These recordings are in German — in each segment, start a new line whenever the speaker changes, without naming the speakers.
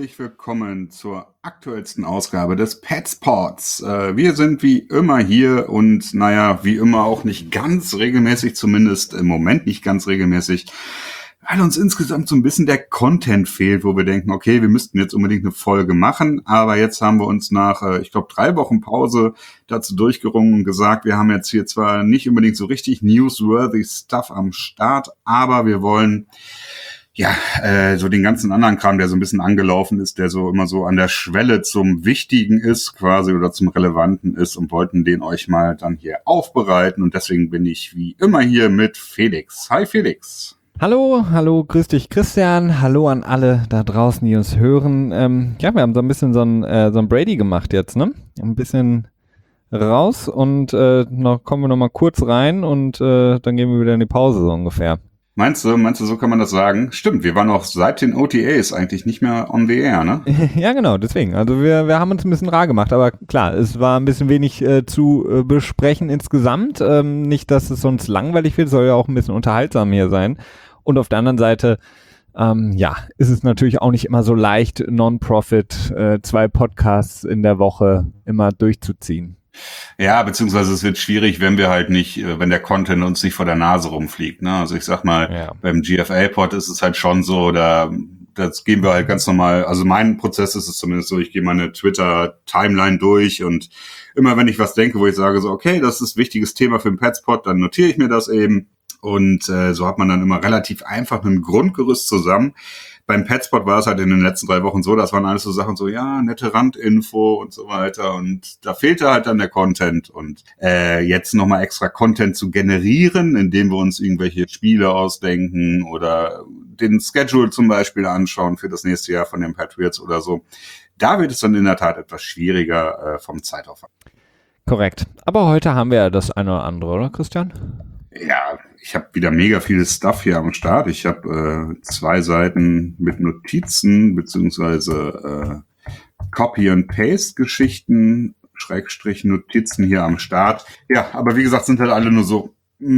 herzlich willkommen zur aktuellsten Ausgabe des Petsports. Wir sind wie immer hier und wie immer auch nicht ganz regelmäßig, zumindest im Moment nicht ganz regelmäßig, weil uns insgesamt so ein bisschen der Content fehlt, wo wir denken, okay, wir müssten jetzt unbedingt eine Folge machen, aber jetzt haben wir uns nach, 3 Wochen Pause dazu durchgerungen und gesagt, wir haben jetzt hier zwar nicht unbedingt so richtig newsworthy Stuff am Start, aber wir wollen so den ganzen anderen Kram, der so ein bisschen angelaufen ist, der so immer so an der Schwelle zum Wichtigen ist quasi oder zum Relevanten ist und wollten den euch mal dann hier aufbereiten und deswegen bin ich wie immer hier mit Felix. Hi Felix.
Hallo, grüß dich Christian, hallo an alle da draußen, die uns hören. Wir haben so ein bisschen so ein Brady gemacht jetzt, ne? Ein bisschen raus und kommen wir noch mal kurz rein und dann gehen wir wieder in die Pause so ungefähr.
Meinst du, so kann man das sagen? Stimmt, wir waren auch seit den OTAs eigentlich nicht mehr on the air, ne?
Ja, genau, deswegen. Also wir haben uns ein bisschen rar gemacht, aber klar, es war ein bisschen wenig zu besprechen insgesamt. Nicht, dass es sonst langweilig wird, soll ja auch ein bisschen unterhaltsam hier sein. Und auf der anderen Seite, ist es natürlich auch nicht immer so leicht, Non-Profit 2 Podcasts in der Woche immer durchzuziehen.
Ja, beziehungsweise es wird schwierig, wenn wir halt nicht, wenn der Content uns nicht vor der Nase rumfliegt, ne? Also ich sag mal, Beim GFL-Pod ist es halt schon so, das gehen wir halt ganz normal, also mein Prozess ist es zumindest so, ich gehe meine Twitter-Timeline durch und immer wenn ich was denke, wo ich sage so, okay, das ist ein wichtiges Thema für den Petspot, dann notiere ich mir das eben und so hat man dann immer relativ einfach mit dem Grundgerüst zusammen. Beim Petspot war es halt in den letzten 3 Wochen so, das waren alles so Sachen so, nette Randinfo und so weiter und da fehlte halt dann der Content und jetzt nochmal extra Content zu generieren, indem wir uns irgendwelche Spiele ausdenken oder den Schedule zum Beispiel anschauen für das nächste Jahr von den Patriots oder so. Da wird es dann in der Tat etwas schwieriger vom Zeitaufwand.
Korrekt. Aber heute haben wir ja das eine oder andere, oder Christian?
Ja, ich habe wieder mega viel Stuff hier am Start. Ich habe 2 Seiten mit Notizen beziehungsweise Copy-and-Paste-Geschichten, / Notizen hier am Start. Ja, aber wie gesagt, sind halt alle nur so.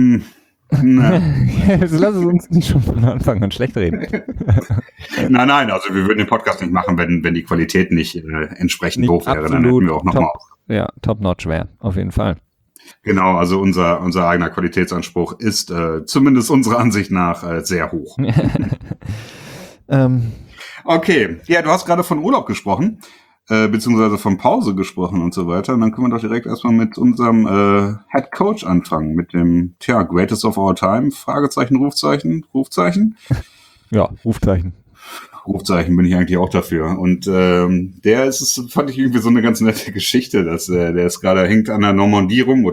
Jetzt lass es uns nicht schon von Anfang an schlecht reden.
Nein, also wir würden den Podcast nicht machen, wenn die Qualität nicht entsprechend nicht doof wäre. Dann hätten wir auch nochmal.
Ja, top-notch wäre, auf jeden Fall.
Genau, also unser eigener Qualitätsanspruch ist zumindest unserer Ansicht nach sehr hoch. Okay, ja, du hast gerade von Urlaub gesprochen, beziehungsweise von Pause gesprochen und so weiter. Und dann können wir doch direkt erstmal mit unserem Head Coach anfangen, mit dem, Greatest of All Time, Fragezeichen, Rufzeichen?
Ja, Rufzeichen
bin ich eigentlich auch dafür. Und fand ich irgendwie so eine ganz nette Geschichte, dass der ist gerade hing in der Normandie rum.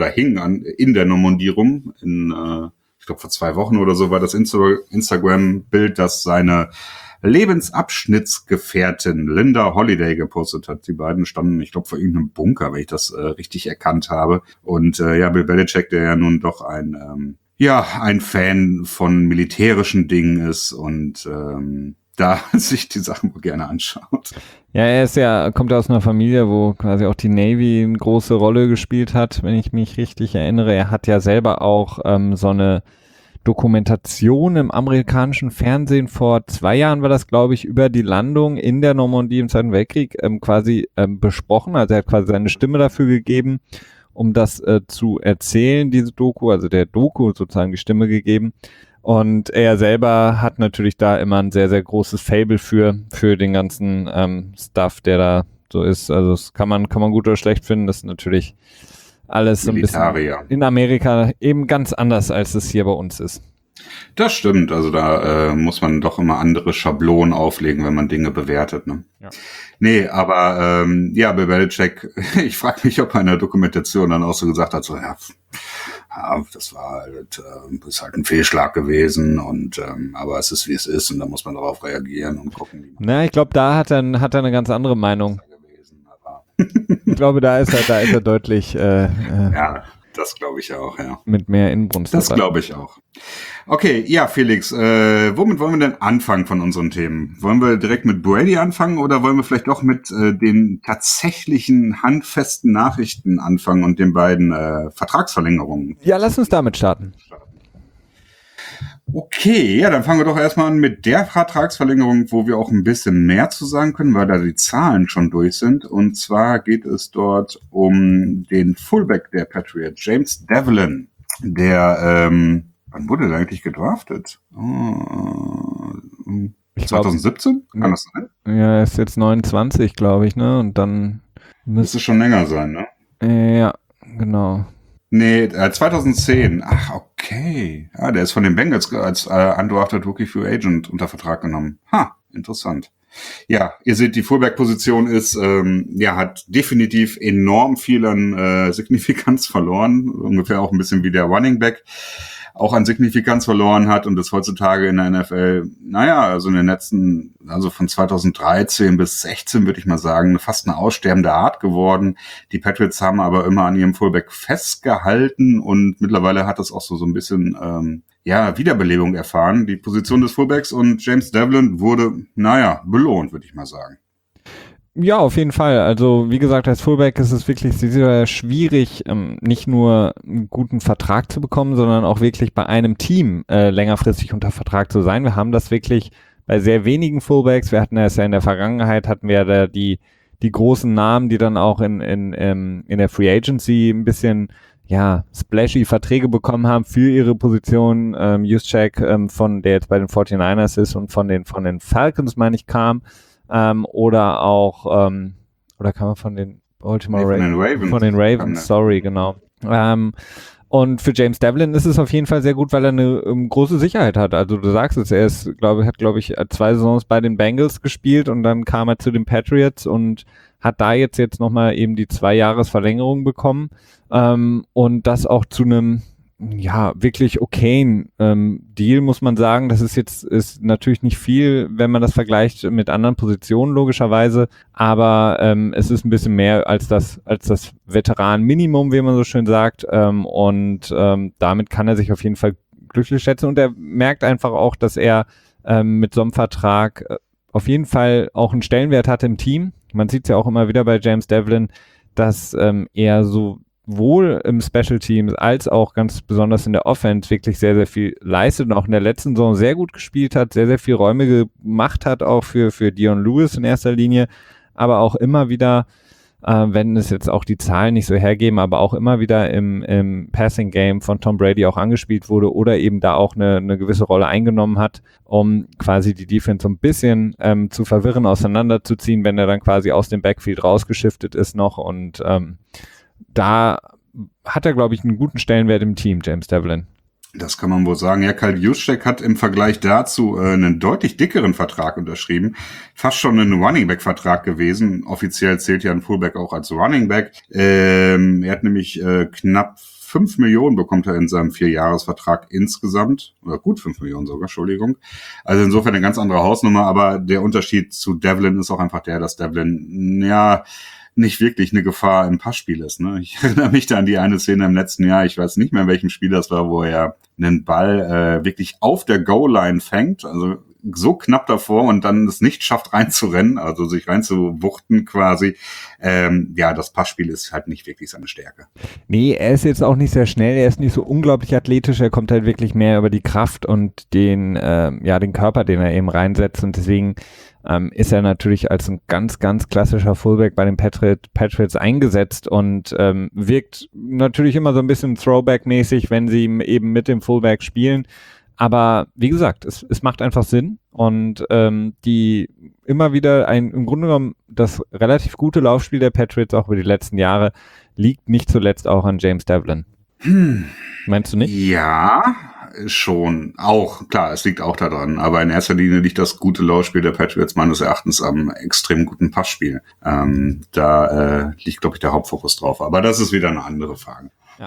Ich glaube vor 2 Wochen oder so war das Instagram-Bild, das seine Lebensabschnittsgefährtin Linda Holiday gepostet hat. Die beiden standen, ich glaube, vor irgendeinem Bunker, wenn ich das richtig erkannt habe. Und Bill Belichick, der ja nun doch ein Fan von militärischen Dingen ist und da sich die Sachen gerne anschaut.
Ja, kommt aus einer Familie, wo quasi auch die Navy eine große Rolle gespielt hat, wenn ich mich richtig erinnere. Er hat ja selber auch so eine Dokumentation im amerikanischen Fernsehen vor 2 Jahren war das, glaube ich, über die Landung in der Normandie im Zweiten Weltkrieg besprochen. Also er hat quasi seine Stimme dafür gegeben, um das zu erzählen, diese Doku, also der Doku sozusagen die Stimme gegeben. Und er selber hat natürlich da immer ein sehr, sehr großes Faible für den ganzen Stuff, der da so ist. Also das kann man gut oder schlecht finden. Das ist natürlich alles so ein bisschen in Amerika eben ganz anders, als es hier bei uns ist.
Das stimmt. Also da muss man doch immer andere Schablonen auflegen, wenn man Dinge bewertet. Ne? Ja. Nee, aber Bill Belichick, ich frage mich, ob er in der Dokumentation dann auch so gesagt hat, so das war halt, ist halt ein Fehlschlag gewesen und aber es ist wie es ist und da muss man darauf reagieren und gucken.
Ich glaube, da hat er eine ganz andere Meinung. Ich glaube, da ist er deutlich.
Ja, das glaube ich auch, ja.
Mit mehr Inbrunst.
Das glaube ich auch. Okay, ja, Felix, womit wollen wir denn anfangen von unseren Themen? Wollen wir direkt mit Brady anfangen oder wollen wir vielleicht doch mit den tatsächlichen handfesten Nachrichten anfangen und den beiden Vertragsverlängerungen?
Ja, lass uns damit starten.
Okay, ja, dann fangen wir doch erstmal an mit der Vertragsverlängerung, wo wir auch ein bisschen mehr zu sagen können, weil da die Zahlen schon durch sind. Und zwar geht es dort um den Fullback der Patriots, James Devlin, der, wann wurde der eigentlich gedraftet? 2017? Kann das sein?
Ja, er ist jetzt 29, glaube ich, ne? Und dann
müsste schon länger sein, ne?
Ja, genau.
Nee, 2010. Ach, okay. Ja, der ist von den Bengals als undrafted Rookie Free Agent unter Vertrag genommen. Interessant. Ja, ihr seht, die Fullback-Position ist, hat definitiv enorm viel an Signifikanz verloren. Ungefähr auch ein bisschen wie der Running Back auch an Signifikanz verloren hat und ist heutzutage in der NFL, also in den letzten, also von 2013 bis 16 würde ich mal sagen, fast eine aussterbende Art geworden. Die Patriots haben aber immer an ihrem Fullback festgehalten und mittlerweile hat das auch so ein bisschen, Wiederbelebung erfahren. Die Position des Fullbacks und James Devlin wurde, belohnt, würde ich mal sagen.
Ja, auf jeden Fall. Also wie gesagt, als Fullback ist es wirklich sehr schwierig, nicht nur einen guten Vertrag zu bekommen, sondern auch wirklich bei einem Team längerfristig unter Vertrag zu sein. Wir haben das wirklich bei sehr wenigen Fullbacks. Wir hatten es ja in der Vergangenheit, hatten wir da die großen Namen, die dann auch in der Free Agency ein bisschen splashy Verträge bekommen haben für ihre Position. Juszczyk, der jetzt bei den 49ers ist und von den Falcons, meine ich, kam. Oder auch, oder kann man von den Baltimore Ravens? Von den Ravens, sorry, genau. Und für James Devlin ist es auf jeden Fall sehr gut, weil er eine große Sicherheit hat. Also du sagst es, er ist, hat 2 Saisons bei den Bengals gespielt und dann kam er zu den Patriots und hat da jetzt nochmal eben die 2-Jahres-Verlängerung bekommen. Und das auch zu einem wirklich okayen Deal, muss man sagen. Das ist natürlich nicht viel, wenn man das vergleicht mit anderen Positionen, logischerweise. Aber es ist ein bisschen mehr als das Veteran-Minimum, wie man so schön sagt. Und damit kann er sich auf jeden Fall glücklich schätzen. Und er merkt einfach auch, dass er mit so einem Vertrag auf jeden Fall auch einen Stellenwert hat im Team. Man sieht es ja auch immer wieder bei James Devlin, dass er sowohl im Special Teams als auch ganz besonders in der Offense wirklich sehr, sehr viel leistet und auch in der letzten Saison sehr gut gespielt hat, sehr, sehr viel Räume gemacht hat, auch für Dion Lewis in erster Linie, aber auch immer wieder, wenn es jetzt auch die Zahlen nicht so hergeben, aber auch immer wieder im Passing Game von Tom Brady auch angespielt wurde oder eben da auch eine gewisse Rolle eingenommen hat, um quasi die Defense so ein bisschen zu verwirren, auseinanderzuziehen, wenn er dann quasi aus dem Backfield rausgeschiftet ist noch und da hat er, glaube ich, einen guten Stellenwert im Team, James Devlin.
Das kann man wohl sagen. Ja, Kyle Juszczyk hat im Vergleich dazu einen deutlich dickeren Vertrag unterschrieben. Fast schon ein Running-Back-Vertrag gewesen. Offiziell zählt ja ein Fullback auch als Running-Back. Er hat nämlich knapp 5 Millionen bekommt er in seinem 4-Jahres-Vertrag insgesamt. Oder gut 5 Millionen sogar, Entschuldigung. Also insofern eine ganz andere Hausnummer. Aber der Unterschied zu Devlin ist auch einfach der, dass Devlin, nicht wirklich eine Gefahr im Passspiel ist. Ne? Ich erinnere mich da an die eine Szene im letzten Jahr, ich weiß nicht mehr, in welchem Spiel das war, wo er einen Ball wirklich auf der Goal-Line fängt, also so knapp davor und dann es nicht schafft reinzurennen, also sich reinzuwuchten quasi. Das Passspiel ist halt nicht wirklich seine Stärke.
Nee, er ist jetzt auch nicht sehr schnell, er ist nicht so unglaublich athletisch, er kommt halt wirklich mehr über die Kraft und den Körper, den er eben reinsetzt und deswegen ist er natürlich als ein ganz, ganz klassischer Fullback bei den Patriots eingesetzt und wirkt natürlich immer so ein bisschen Throwback-mäßig, wenn sie eben mit dem Fullback spielen. Aber wie gesagt, es macht einfach Sinn und die immer wieder im Grunde genommen das relativ gute Laufspiel der Patriots auch über die letzten Jahre liegt nicht zuletzt auch an James Devlin. Meinst du nicht?
Ja, schon. Auch, klar, es liegt auch daran. Aber in erster Linie liegt das gute Laufspiel der Patriots meines Erachtens am extrem guten Passspiel. Da liegt, glaube ich, der Hauptfokus drauf. Aber das ist wieder eine andere Frage.
Ja.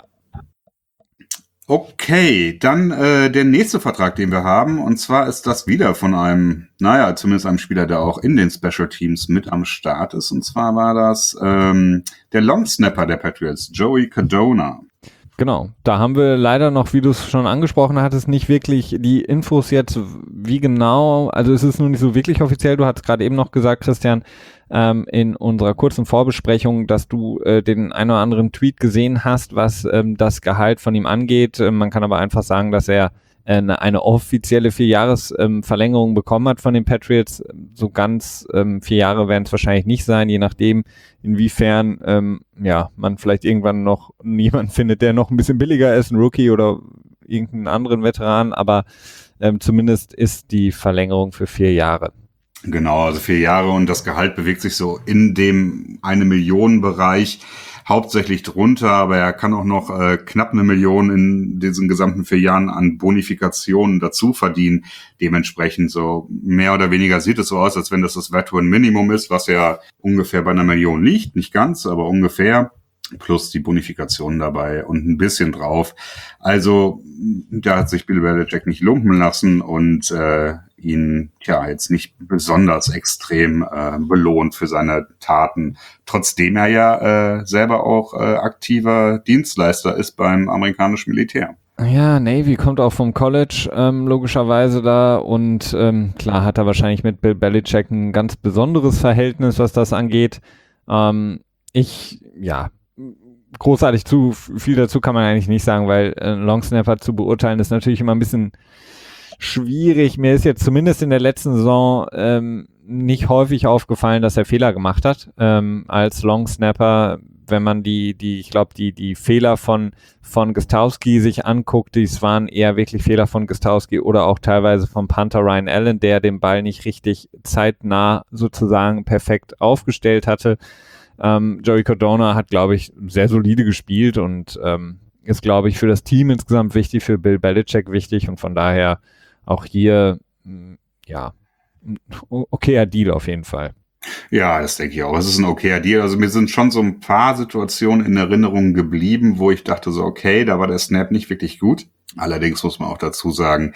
Okay, dann der nächste Vertrag, den wir haben. Und zwar ist das wieder von einem, zumindest einem Spieler, der auch in den Special Teams mit am Start ist. Und zwar war das der Long Snapper der Patriots, Joey Cardona.
Genau, da haben wir leider noch, wie du es schon angesprochen hattest, nicht wirklich die Infos jetzt, wie genau, also es ist nur nicht so wirklich offiziell, du hattest gerade eben noch gesagt, Christian, in unserer kurzen Vorbesprechung, dass du den einen oder anderen Tweet gesehen hast, was das Gehalt von ihm angeht. Man kann aber einfach sagen, dass er eine offizielle 4-Jahres-Verlängerung bekommen hat von den Patriots. So ganz 4 Jahre werden es wahrscheinlich nicht sein, je nachdem, inwiefern man vielleicht irgendwann noch jemanden findet, der noch ein bisschen billiger ist, ein Rookie oder irgendeinen anderen Veteran, aber zumindest ist die Verlängerung für 4 Jahre.
Genau, also 4 Jahre und das Gehalt bewegt sich so in dem 1 Million Bereich, hauptsächlich drunter, aber er kann auch noch knapp 1 Million in diesen gesamten 4 Jahren an Bonifikationen dazu verdienen. Dementsprechend so mehr oder weniger sieht es so aus, als wenn das Veteran Minimum ist, was ja ungefähr bei 1 Million liegt, nicht ganz, aber ungefähr. Plus die Bonifikation dabei und ein bisschen drauf. Also da hat sich Bill Belichick nicht lumpen lassen und ihn jetzt nicht besonders extrem belohnt für seine Taten, trotzdem er ja selber auch aktiver Dienstleister ist beim amerikanischen Militär.
Ja, Navy kommt auch vom College, logischerweise da und klar hat er wahrscheinlich mit Bill Belichick ein ganz besonderes Verhältnis, was das angeht. Großartig viel dazu kann man eigentlich nicht sagen, weil Longsnapper zu beurteilen ist natürlich immer ein bisschen schwierig. Mir ist jetzt zumindest in der letzten Saison nicht häufig aufgefallen, dass er Fehler gemacht hat als Longsnapper. Wenn man die Fehler von Gostowski sich anguckt, dies waren eher wirklich Fehler von Gostowski oder auch teilweise vom Punter Ryan Allen, der den Ball nicht richtig zeitnah sozusagen perfekt aufgestellt hatte. Joey Cardona hat, glaube ich, sehr solide gespielt und ist, glaube ich, für das Team insgesamt wichtig, für Bill Belichick wichtig und von daher auch hier, okayer Deal auf jeden Fall.
Ja, das denke ich auch. Es ist ein okayer Deal. Also mir sind schon so ein paar Situationen in Erinnerung geblieben, wo ich dachte so, okay, da war der Snap nicht wirklich gut. Allerdings muss man auch dazu sagen,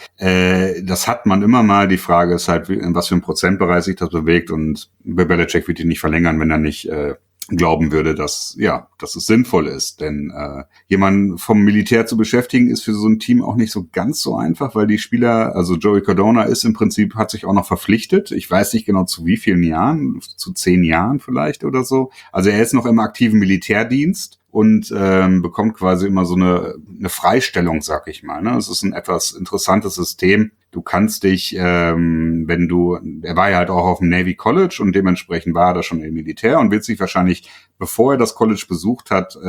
das hat man immer mal. Die Frage ist halt, in was für einem Prozentbereich sich das bewegt und Bill Belichick wird ihn nicht verlängern, wenn er nicht glauben würde, dass es sinnvoll ist. Denn jemanden vom Militär zu beschäftigen, ist für so ein Team auch nicht so ganz so einfach, weil die Spieler, also Joey Cardona hat sich auch noch verpflichtet. Ich weiß nicht genau zu wie vielen Jahren, zu 10 Jahren vielleicht oder so. Also er ist noch im aktiven Militärdienst und bekommt quasi immer so eine Freistellung, sag ich mal. Ne? Es ist ein etwas interessantes System. Du kannst dich, er war ja halt auch auf dem Navy College und dementsprechend war er da schon im Militär und wird sich wahrscheinlich, bevor er das College besucht hat,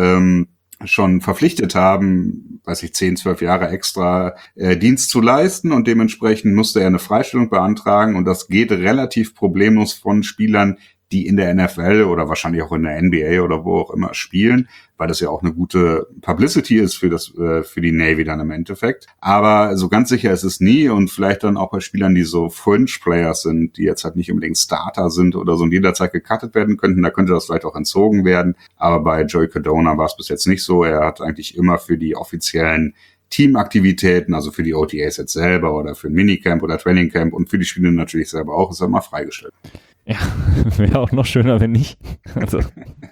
schon verpflichtet haben, 10, 12 Jahre extra Dienst zu leisten und dementsprechend musste er eine Freistellung beantragen und das geht relativ problemlos von Spielern, die in der NFL oder wahrscheinlich auch in der NBA oder wo auch immer spielen, weil das ja auch eine gute Publicity ist für die Navy dann im Endeffekt. Aber so ganz sicher ist es nie und vielleicht dann auch bei Spielern, die so Fringe-Players sind, die jetzt halt nicht unbedingt Starter sind oder so und jederzeit gecuttet werden könnten, da könnte das vielleicht auch entzogen werden. Aber bei Joey Cardona war es bis jetzt nicht so. Er hat eigentlich immer für die offiziellen Teamaktivitäten, also für die OTAs jetzt selber oder für ein Minicamp oder Trainingcamp und für die Spiele natürlich selber auch, ist er immer freigestellt.
Ja, wäre auch noch schöner, wenn nicht. Also.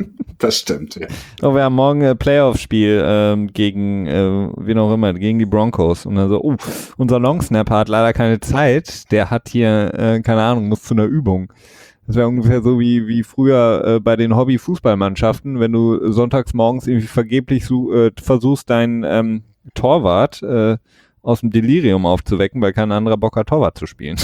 Das stimmt, ja.
Oh, wir haben morgen ein Playoff-Spiel gegen, wen auch immer, gegen die Broncos. Und dann so, unser Longsnapper hat leider keine Zeit. Der hat hier, keine Ahnung, muss zu einer Übung. Das wäre ungefähr so wie früher bei den Hobby-Fußballmannschaften, wenn du sonntags morgens irgendwie vergeblich versuchst, deinen Torwart aus dem Delirium aufzuwecken, weil kein anderer Bock hat, Torwart zu spielen.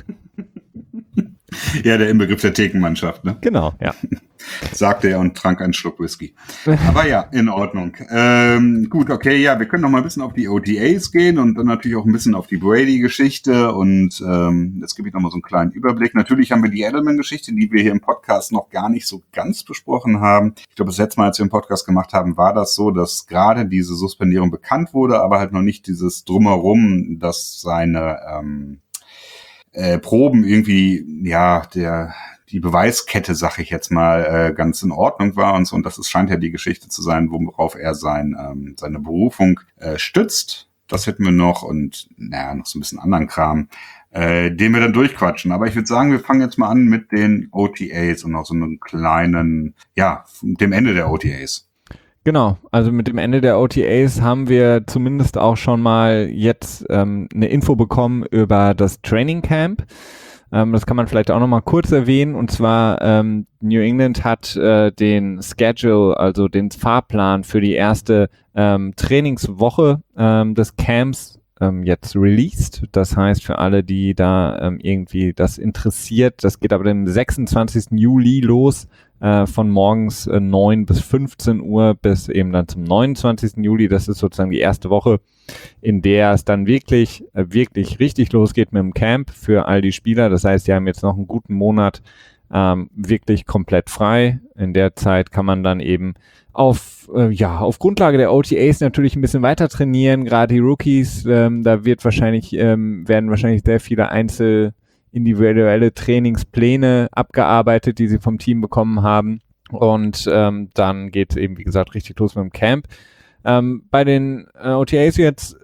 Ja, der Inbegriff der Thekenmannschaft, ne?
Genau, ja.
Sagte er und trank einen Schluck Whisky. Aber ja, in Ordnung. Gut, okay, ja, wir können noch mal ein bisschen auf die OTAs gehen und dann natürlich auch ein bisschen auf die Brady-Geschichte und jetzt gebe ich noch mal so einen kleinen Überblick. Natürlich haben wir die Edelman-Geschichte, die wir hier im Podcast noch gar nicht so ganz besprochen haben. Ich glaube, das letzte Mal, als wir einen Podcast gemacht haben, war das so, dass gerade diese Suspendierung bekannt wurde, aber halt noch nicht dieses Drumherum, dass seine Proben irgendwie, die Beweiskette, sag ich jetzt mal, ganz in Ordnung war und so. Und das scheint ja die Geschichte zu sein, worauf er seine Berufung stützt. Das hätten wir noch und noch so ein bisschen anderen Kram, den wir dann durchquatschen. Aber ich würde sagen, wir fangen jetzt mal an mit den OTAs und noch so einem kleinen, dem Ende der OTAs.
Genau, also mit dem Ende der OTAs haben wir zumindest auch schon mal jetzt eine Info bekommen über das Training Camp. Das kann man vielleicht auch noch mal kurz erwähnen. Und zwar New England hat den Schedule, also den Fahrplan für die erste Trainingswoche des Camps jetzt released. Das heißt, für alle, die da irgendwie das interessiert, das geht aber am 26. Juli los, von morgens 9 bis 15 Uhr bis eben dann zum 29. Juli. Das ist sozusagen die erste Woche, in der es dann wirklich richtig losgeht mit dem Camp für all die Spieler. Das heißt, die haben jetzt noch einen guten Monat wirklich komplett frei. In der Zeit kann man dann eben auf Grundlage der OTAs natürlich ein bisschen weiter trainieren. Gerade die Rookies, da werden wahrscheinlich sehr viele individuelle Trainingspläne abgearbeitet, die sie vom Team bekommen haben. Und dann geht es eben, wie gesagt, richtig los mit dem Camp. Bei den OTAs jetzt,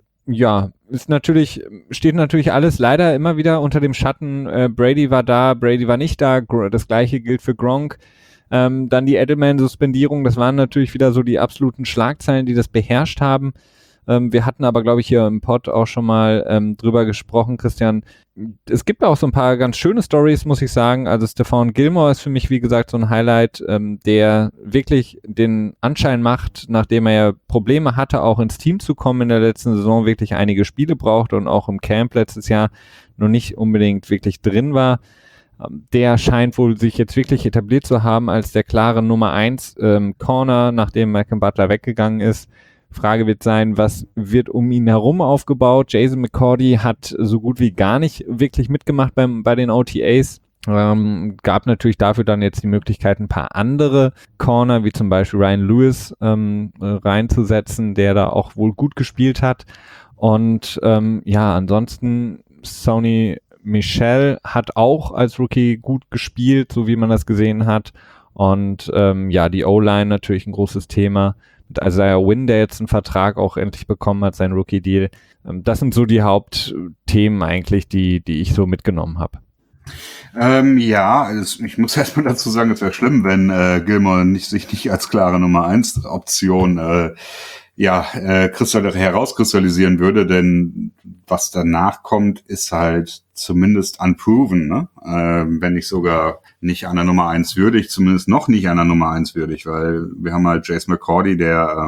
steht natürlich alles leider immer wieder unter dem Schatten. Brady war da, Brady war nicht da. Das gleiche gilt für Gronk. Dann die Edelman-Suspendierung, das waren natürlich wieder so die absoluten Schlagzeilen, die das beherrscht haben. Wir hatten aber, glaube ich, hier im Pod auch schon mal drüber gesprochen, Christian. Es gibt auch so ein paar ganz schöne Stories, muss ich sagen. Also Stephon Gilmore ist für mich, wie gesagt, so ein Highlight, der wirklich den Anschein macht, nachdem er ja Probleme hatte, auch ins Team zu kommen in der letzten Saison, wirklich einige Spiele brauchte und auch im Camp letztes Jahr noch nicht unbedingt wirklich drin war. Der scheint wohl sich jetzt wirklich etabliert zu haben als der klare Nummer 1 Corner, nachdem Malcolm Butler weggegangen ist. Frage wird sein, was wird um ihn herum aufgebaut? Jason McCourty hat so gut wie gar nicht wirklich mitgemacht bei den OTAs. Gab natürlich dafür dann jetzt die Möglichkeit, ein paar andere Corner, wie zum Beispiel Ryan Lewis, reinzusetzen, der da auch wohl gut gespielt hat. Und ansonsten Sony Michel hat auch als Rookie gut gespielt, so wie man das gesehen hat. Und die O-Line natürlich ein großes Thema. Mit Isaiah Wynn, der jetzt einen Vertrag auch endlich bekommen hat, sein Rookie-Deal. Das sind so die Hauptthemen eigentlich, die ich so mitgenommen habe.
Ich muss erstmal dazu sagen, es wäre schlimm, wenn Gilmore sich nicht als klare Nummer 1 Option herauskristallisieren würde, denn was danach kommt, ist halt zumindest unproven, ne? Wenn nicht sogar nicht an der Nummer 1 würdig, zumindest noch nicht an der Nummer 1 würdig, weil wir haben halt Jason McCourty, der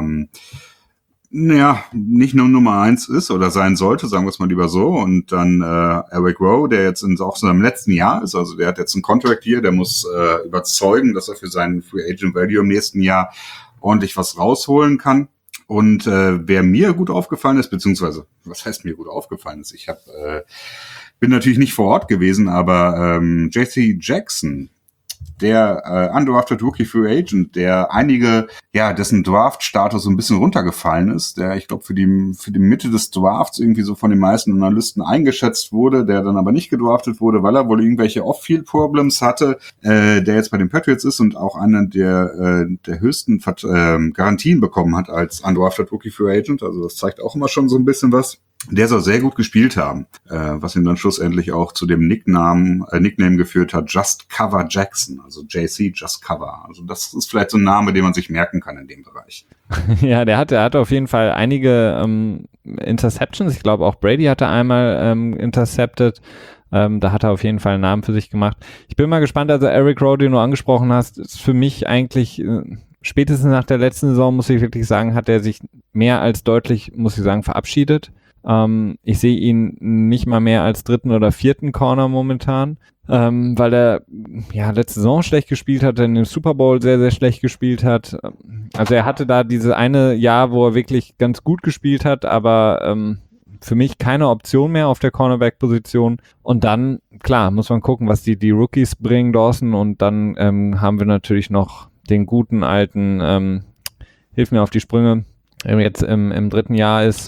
nicht nur Nummer 1 ist oder sein sollte, sagen wir es mal lieber so, und dann Eric Rowe, der jetzt auch so im letzten Jahr ist, also der hat jetzt einen Contract hier, der muss überzeugen, dass er für seinen Free Agent Value im nächsten Jahr ordentlich was rausholen kann. Und wer mir gut aufgefallen ist, beziehungsweise, was heißt mir gut aufgefallen ist? Ich bin natürlich nicht vor Ort gewesen, aber J.C. Jackson, der undrafted Rookie Free Agent, der dessen Draft-Status so ein bisschen runtergefallen ist, der, ich glaube, für die Mitte des Drafts irgendwie so von den meisten Analysten eingeschätzt wurde, der dann aber nicht gedraftet wurde, weil er wohl irgendwelche Off-Field-Problems hatte, der jetzt bei den Patriots ist und auch einen der höchsten Garantien bekommen hat als undrafted Rookie Free Agent. Also das zeigt auch immer schon so ein bisschen was. Der soll sehr gut gespielt haben, was ihn dann schlussendlich auch zu dem Nickname geführt hat, Just Cover Jackson, also JC Just Cover. Also das ist vielleicht so ein Name, den man sich merken kann in dem Bereich.
Ja, der hatte auf jeden Fall einige Interceptions. Ich glaube, auch Brady hatte einmal intercepted. Da hat er auf jeden Fall einen Namen für sich gemacht. Ich bin mal gespannt, also Eric Rowe, den du angesprochen hast, ist für mich eigentlich spätestens nach der letzten Saison, muss ich wirklich sagen, hat er sich mehr als deutlich, muss ich sagen, verabschiedet. Ich sehe ihn nicht mal mehr als 3. oder 4. Corner momentan, weil er letzte Saison schlecht gespielt hat, in dem Super Bowl sehr, sehr schlecht gespielt hat. Also er hatte da dieses eine Jahr, wo er wirklich ganz gut gespielt hat, aber für mich keine Option mehr auf der Cornerback-Position. Und dann, klar, muss man gucken, was die Rookies bringen, Dawson, und dann haben wir natürlich noch den guten alten, hilf mir auf die Sprünge, der jetzt im 3. Jahr ist.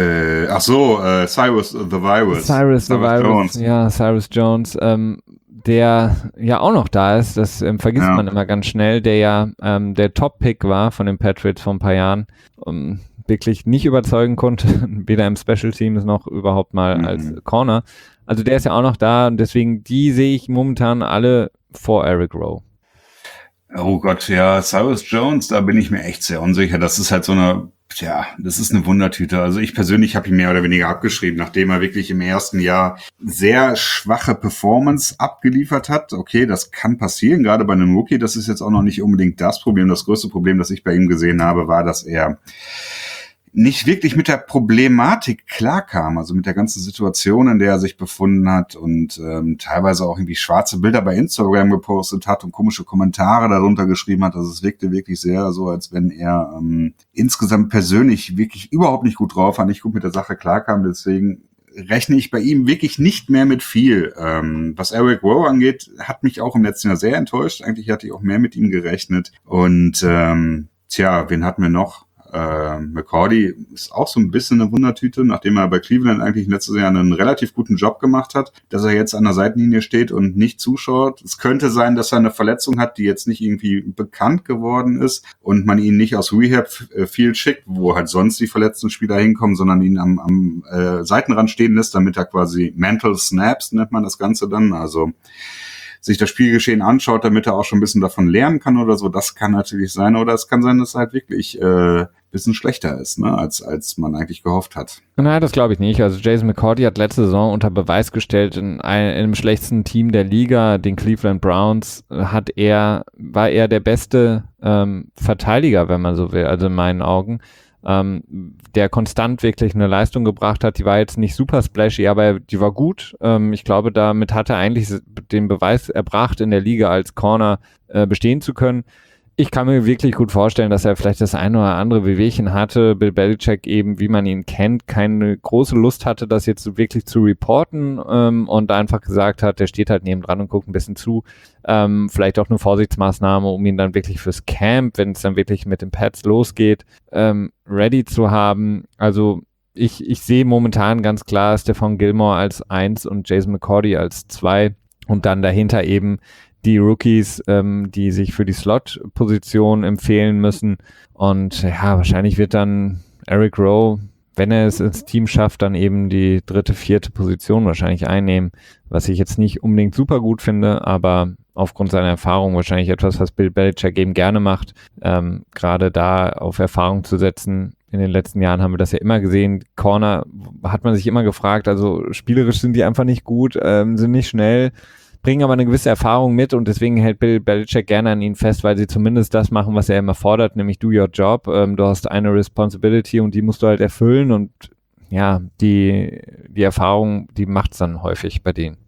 Cyrus the Virus.
Cyrus the Virus, Jones. Ja, Cyrus Jones, der ja auch noch da ist, das vergisst man immer ganz schnell, der ja der Top-Pick war von den Patriots vor ein paar Jahren, wirklich nicht überzeugen konnte, weder im Special Teams noch überhaupt mal als Corner. Also der ist ja auch noch da und deswegen, die sehe ich momentan alle vor Eric Rowe.
Oh Gott, ja, Cyrus Jones, da bin ich mir echt sehr unsicher. Das ist halt das ist eine Wundertüte. Also ich persönlich habe ihn mehr oder weniger abgeschrieben, nachdem er wirklich im ersten Jahr sehr schwache Performance abgeliefert hat. Okay, das kann passieren, gerade bei einem Rookie. Das ist jetzt auch noch nicht unbedingt das Problem. Das größte Problem, das ich bei ihm gesehen habe, war, dass er nicht wirklich mit der Problematik klarkam, also mit der ganzen Situation, in der er sich befunden hat und teilweise auch irgendwie schwarze Bilder bei Instagram gepostet hat und komische Kommentare darunter geschrieben hat. Also es wirkte wirklich sehr so, als wenn er insgesamt persönlich wirklich überhaupt nicht gut drauf war, nicht gut mit der Sache klarkam. Deswegen rechne ich bei ihm wirklich nicht mehr mit viel. Was Eric Rowe angeht, hat mich auch im letzten Jahr sehr enttäuscht. Eigentlich hatte ich auch mehr mit ihm gerechnet. Und wen hatten wir noch? McCordy ist auch so ein bisschen eine Wundertüte, nachdem er bei Cleveland eigentlich letztes Jahr einen relativ guten Job gemacht hat, dass er jetzt an der Seitenlinie steht und nicht zuschaut. Es könnte sein, dass er eine Verletzung hat, die jetzt nicht irgendwie bekannt geworden ist und man ihn nicht aus Rehab viel schickt, wo halt sonst die verletzten Spieler hinkommen, sondern ihn am Seitenrand stehen lässt, damit er quasi Mental Snaps, nennt man das Ganze dann, also sich das Spielgeschehen anschaut, damit er auch schon ein bisschen davon lernen kann oder so. Das kann natürlich sein. Oder es kann sein, dass er halt wirklich bisschen schlechter ist, ne, als man eigentlich gehofft hat.
Nein, das glaube ich nicht. Also Jason McCourty hat letzte Saison unter Beweis gestellt, in einem schlechtesten Team der Liga, den Cleveland Browns, war er der beste Verteidiger, wenn man so will, also in meinen Augen. Der konstant wirklich eine Leistung gebracht hat, die war jetzt nicht super splashy, aber die war gut. Ich glaube, damit hat er eigentlich den Beweis erbracht, in der Liga als Corner bestehen zu können. Ich kann mir wirklich gut vorstellen, dass er vielleicht das eine oder andere Wehwehchen hatte. Bill Belichick eben, wie man ihn kennt, keine große Lust hatte, das jetzt wirklich zu reporten und einfach gesagt hat, der steht halt nebendran und guckt ein bisschen zu. Vielleicht auch eine Vorsichtsmaßnahme, um ihn dann wirklich fürs Camp, wenn es dann wirklich mit den Pads losgeht, ready zu haben. Also ich sehe momentan ganz klar Stephon Gilmore als 1 und Jason McCourty als 2 und dann dahinter eben die Rookies, die sich für die Slot-Position empfehlen müssen. Und ja, wahrscheinlich wird dann Eric Rowe, wenn er es ins Team schafft, dann eben die 3., 4. Position wahrscheinlich einnehmen, was ich jetzt nicht unbedingt super gut finde, aber aufgrund seiner Erfahrung wahrscheinlich etwas, was Bill Belichick eben gerne macht, gerade da auf Erfahrung zu setzen. In den letzten Jahren haben wir das ja immer gesehen. Corner hat man sich immer gefragt, also spielerisch sind die einfach nicht gut, sind nicht schnell, bringen aber eine gewisse Erfahrung mit und deswegen hält Bill Belichick gerne an ihnen fest, weil sie zumindest das machen, was er immer fordert, nämlich do your job. Du hast eine Responsibility und die musst du halt erfüllen und ja, die Erfahrung, die macht's dann häufig bei denen.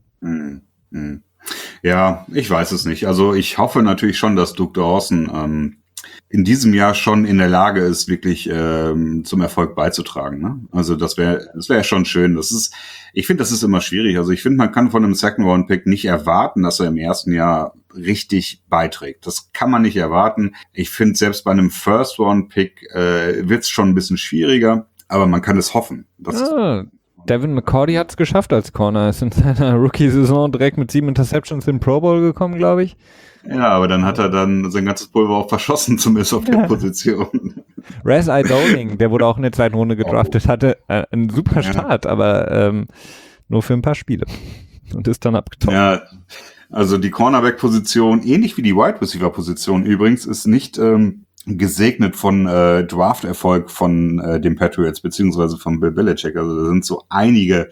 Ja, ich weiß es nicht. Also ich hoffe natürlich schon, dass Duke Dawson in diesem Jahr schon in der Lage ist, wirklich zum Erfolg beizutragen. Ne? Also das wäre schon schön. Ich finde, das ist immer schwierig. Also ich finde, man kann von einem Second-Round-Pick nicht erwarten, dass er im ersten Jahr richtig beiträgt. Das kann man nicht erwarten. Ich finde, selbst bei einem First-Round-Pick wird es schon ein bisschen schwieriger, aber man kann es hoffen.
Devin McCourty hat es geschafft als Corner. Er ist in seiner Rookie-Saison direkt mit 7 Interceptions in den Pro Bowl gekommen, glaube ich.
Ja, aber dann hat er dann sein ganzes Pulver auch verschossen, zumindest auf der Position.
Raz-I Dowling, der wurde auch in der 2. Runde gedraftet, hatte einen super Start, aber nur für ein paar Spiele und ist dann abgetaucht.
Ja, also die Cornerback-Position, ähnlich wie die Wide-Receiver-Position übrigens, ist nicht gesegnet von Draft-Erfolg von den Patriots beziehungsweise von Bill Belichick. Also da sind so einige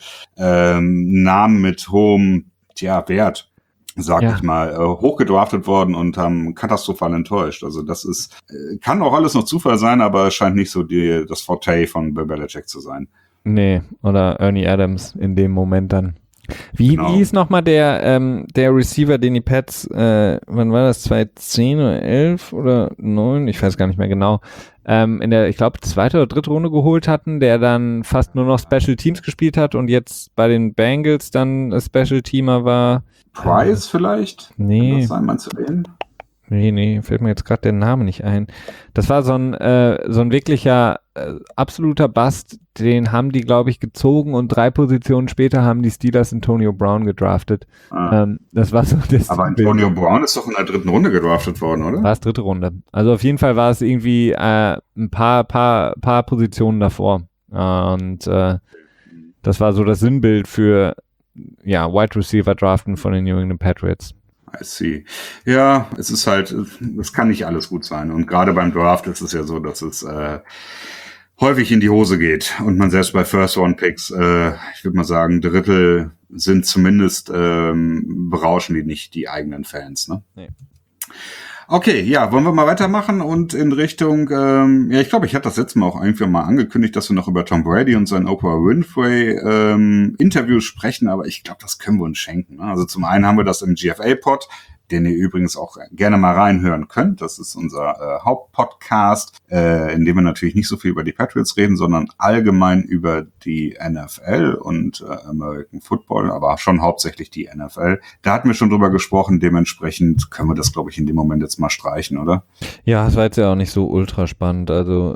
Namen mit hohem Wert, sag ich mal, hochgedraftet worden und haben katastrophal enttäuscht. Also das kann auch alles noch Zufall sein, aber es scheint nicht so das Forte von Bill Belichick zu sein.
Nee, oder Ernie Adams in dem Moment dann. Wie hieß nochmal der Receiver, den die Pats, wann war das, 2010 oder 11 oder 9, ich weiß gar nicht mehr genau, in der, ich glaube, 2. oder 3. Runde geholt hatten, der dann fast nur noch Special Teams gespielt hat und jetzt bei den Bengals dann Special Teamer war.
Price vielleicht?
Nee.
Kann das sein, meinst du den?
Nee, fällt mir jetzt gerade der Name nicht ein. Das war so ein wirklicher absoluter Bust, den haben die, glaube ich, gezogen und 3 Positionen später haben die Steelers Antonio Brown gedraftet. Das war so das.
Aber Antonio Brown ist doch in der 3. Runde gedraftet worden, oder?
War es 3. Runde. Also auf jeden Fall war es irgendwie ein paar Positionen davor. Und das war so das Sinnbild für Wide Receiver Draften von den New England Patriots.
I see. Ja, es kann nicht alles gut sein. Und gerade beim Draft ist es ja so, dass es häufig in die Hose geht. Und man selbst bei First-Round-Picks, ich würde mal sagen, Drittel sind zumindest berauschen die nicht die eigenen Fans. Ne? Nee. Okay, ja, wollen wir mal weitermachen und in Richtung, ich glaube, ich hatte das letzte Mal auch irgendwie mal angekündigt, dass wir noch über Tom Brady und sein Oprah Winfrey Interview sprechen, aber ich glaube, das können wir uns schenken. Ne? Also zum einen haben wir das im GFA-Pod, den ihr übrigens auch gerne mal reinhören könnt. Das ist unser Hauptpodcast, in dem wir natürlich nicht so viel über die Patriots reden, sondern allgemein über die NFL und American Football, aber schon hauptsächlich die NFL. Da hatten wir schon drüber gesprochen, dementsprechend können wir das, glaube ich, in dem Moment jetzt mal streichen, oder?
Ja, das war jetzt ja auch nicht so ultra spannend. Also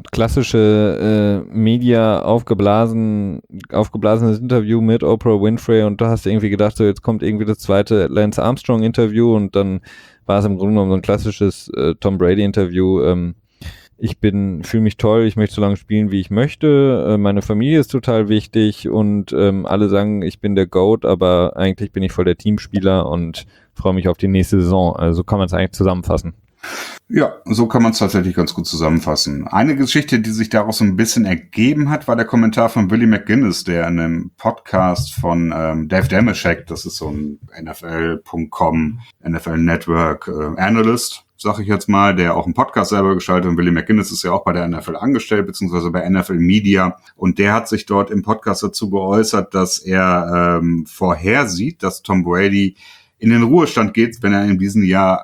klassische Media aufgeblasenes Interview mit Oprah Winfrey und da hast du irgendwie gedacht, so jetzt kommt irgendwie das zweite Lance Armstrong Interview und dann war es im Grunde genommen so ein klassisches Tom Brady Interview. Ich fühle mich toll, ich möchte so lange spielen, wie ich möchte. Meine Familie ist total wichtig und alle sagen, ich bin der GOAT, aber eigentlich bin ich voll der Teamspieler und freue mich auf die nächste Saison. Also so kann man es eigentlich zusammenfassen.
Ja, so kann man es tatsächlich ganz gut zusammenfassen. Eine Geschichte, die sich daraus so ein bisschen ergeben hat, war der Kommentar von Willie McGinnis, der in einem Podcast von Dave Dameshek, das ist so ein NFL.com, NFL Network Analyst, sag ich jetzt mal, der auch einen Podcast selber gestaltet. Und Willie McGinnis ist ja auch bei der NFL angestellt, beziehungsweise bei NFL Media. Und der hat sich dort im Podcast dazu geäußert, dass er vorhersieht, dass Tom Brady in den Ruhestand geht, wenn er in diesem Jahr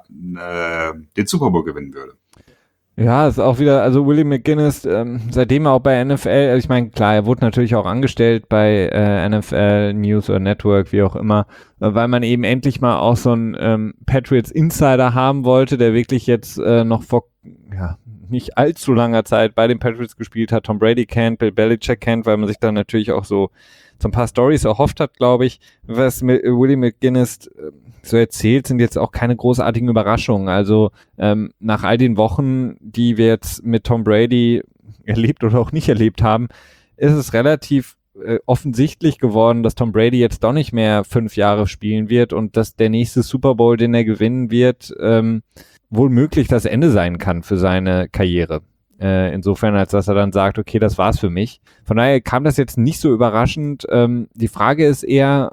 den Super Bowl gewinnen würde.
Ja, ist auch wieder, also Willie McGinnis, seitdem er auch bei NFL, also ich meine, klar, er wurde natürlich auch angestellt bei NFL News oder Network, wie auch immer, weil man eben endlich mal auch so einen Patriots Insider haben wollte, der wirklich jetzt noch vor nicht allzu langer Zeit bei den Patriots gespielt hat, Tom Brady kennt, Bill Belichick kennt, weil man sich dann natürlich auch so ein paar Storys erhofft hat, glaube ich. Was Willie McGinnis so erzählt, sind jetzt auch keine großartigen Überraschungen. Also nach all den Wochen, die wir jetzt mit Tom Brady erlebt oder auch nicht erlebt haben, ist es relativ offensichtlich geworden, dass Tom Brady jetzt doch nicht mehr 5 Jahre spielen wird und dass der nächste Super Bowl, den er gewinnen wird, wohl möglich das Ende sein kann für seine Karriere. Insofern, als dass er dann sagt, okay, das war's für mich. Von daher kam das jetzt nicht so überraschend. Die Frage ist eher,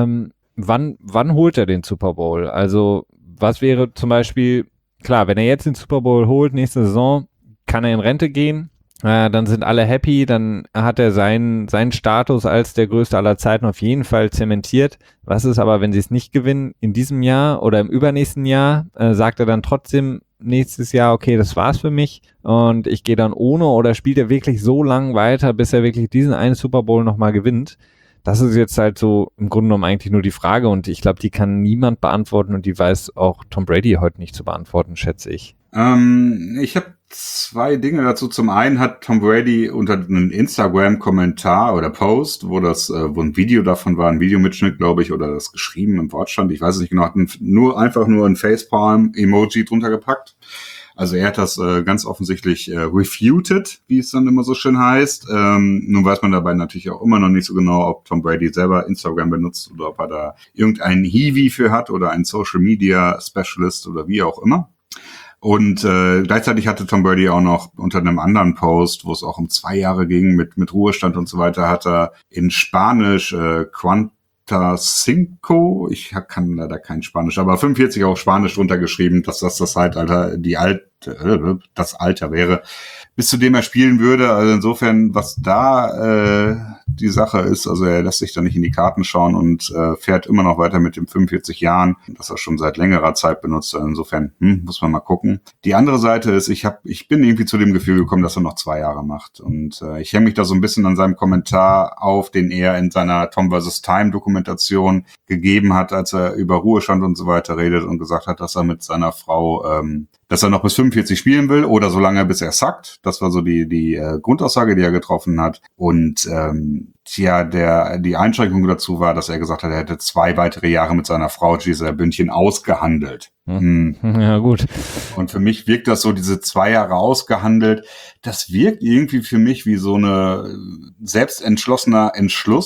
wann holt er den Super Bowl? Also was wäre zum Beispiel, klar, wenn er jetzt den Super Bowl holt, nächste Saison, kann er in Rente gehen, dann sind alle happy, dann hat er seinen Status als der größte aller Zeiten auf jeden Fall zementiert. Was ist aber, wenn sie es nicht gewinnen, in diesem Jahr oder im übernächsten Jahr, sagt er dann trotzdem nächstes Jahr, okay, das war's für mich und ich gehe dann ohne, oder spielt er wirklich so lang weiter, bis er wirklich diesen einen Super Bowl nochmal gewinnt? Das ist jetzt halt so im Grunde genommen eigentlich nur die Frage und ich glaube, die kann niemand beantworten und die weiß auch Tom Brady heute nicht zu beantworten, schätze ich.
Ich habe 2 Dinge dazu. Zum einen hat Tom Brady unter einem Instagram-Kommentar oder Post, wo ein Video davon war, ein Videomitschnitt, glaube ich, oder das geschrieben im Wortstand, ich weiß es nicht genau, hat einfach nur ein Facepalm-Emoji drunter gepackt. Also er hat das ganz offensichtlich refuted, wie es dann immer so schön heißt. Nun weiß man dabei natürlich auch immer noch nicht so genau, ob Tom Brady selber Instagram benutzt oder ob er da irgendeinen Hiwi für hat oder einen Social Media Specialist oder wie auch immer. Und gleichzeitig hatte Tom Brady auch noch unter einem anderen Post, wo es auch um 2 Jahre ging mit Ruhestand und so weiter, hat er in Spanisch Quanta Cinco, ich kann leider kein Spanisch, aber 45 auch Spanisch drunter geschrieben, dass das Zeitalter, das Alter wäre, bis zu dem er spielen würde. Also insofern, was da die Sache ist, also er lässt sich da nicht in die Karten schauen und fährt immer noch weiter mit den 45 Jahren, das er schon seit längerer Zeit benutzt. Also insofern muss man mal gucken. Die andere Seite ist, ich bin irgendwie zu dem Gefühl gekommen, dass er noch 2 Jahre macht. Und ich hänge mich da so ein bisschen an seinem Kommentar auf, den er in seiner Tom vs. Time Dokumentation gegeben hat, als er über Ruhestand und so weiter redet und gesagt hat, dass er mit seiner Frau, dass er noch bis 45 spielen will oder so lange, bis er sackt. Das war so die Grundaussage, die er getroffen hat. Und die Einschränkung dazu war, dass er gesagt hat, er hätte 2 weitere Jahre mit seiner Frau Gisele Bündchen ausgehandelt.
Ja, gut.
Und für mich wirkt das so, diese 2 Jahre ausgehandelt, das wirkt irgendwie für mich wie so eine selbstentschlossener Entschluss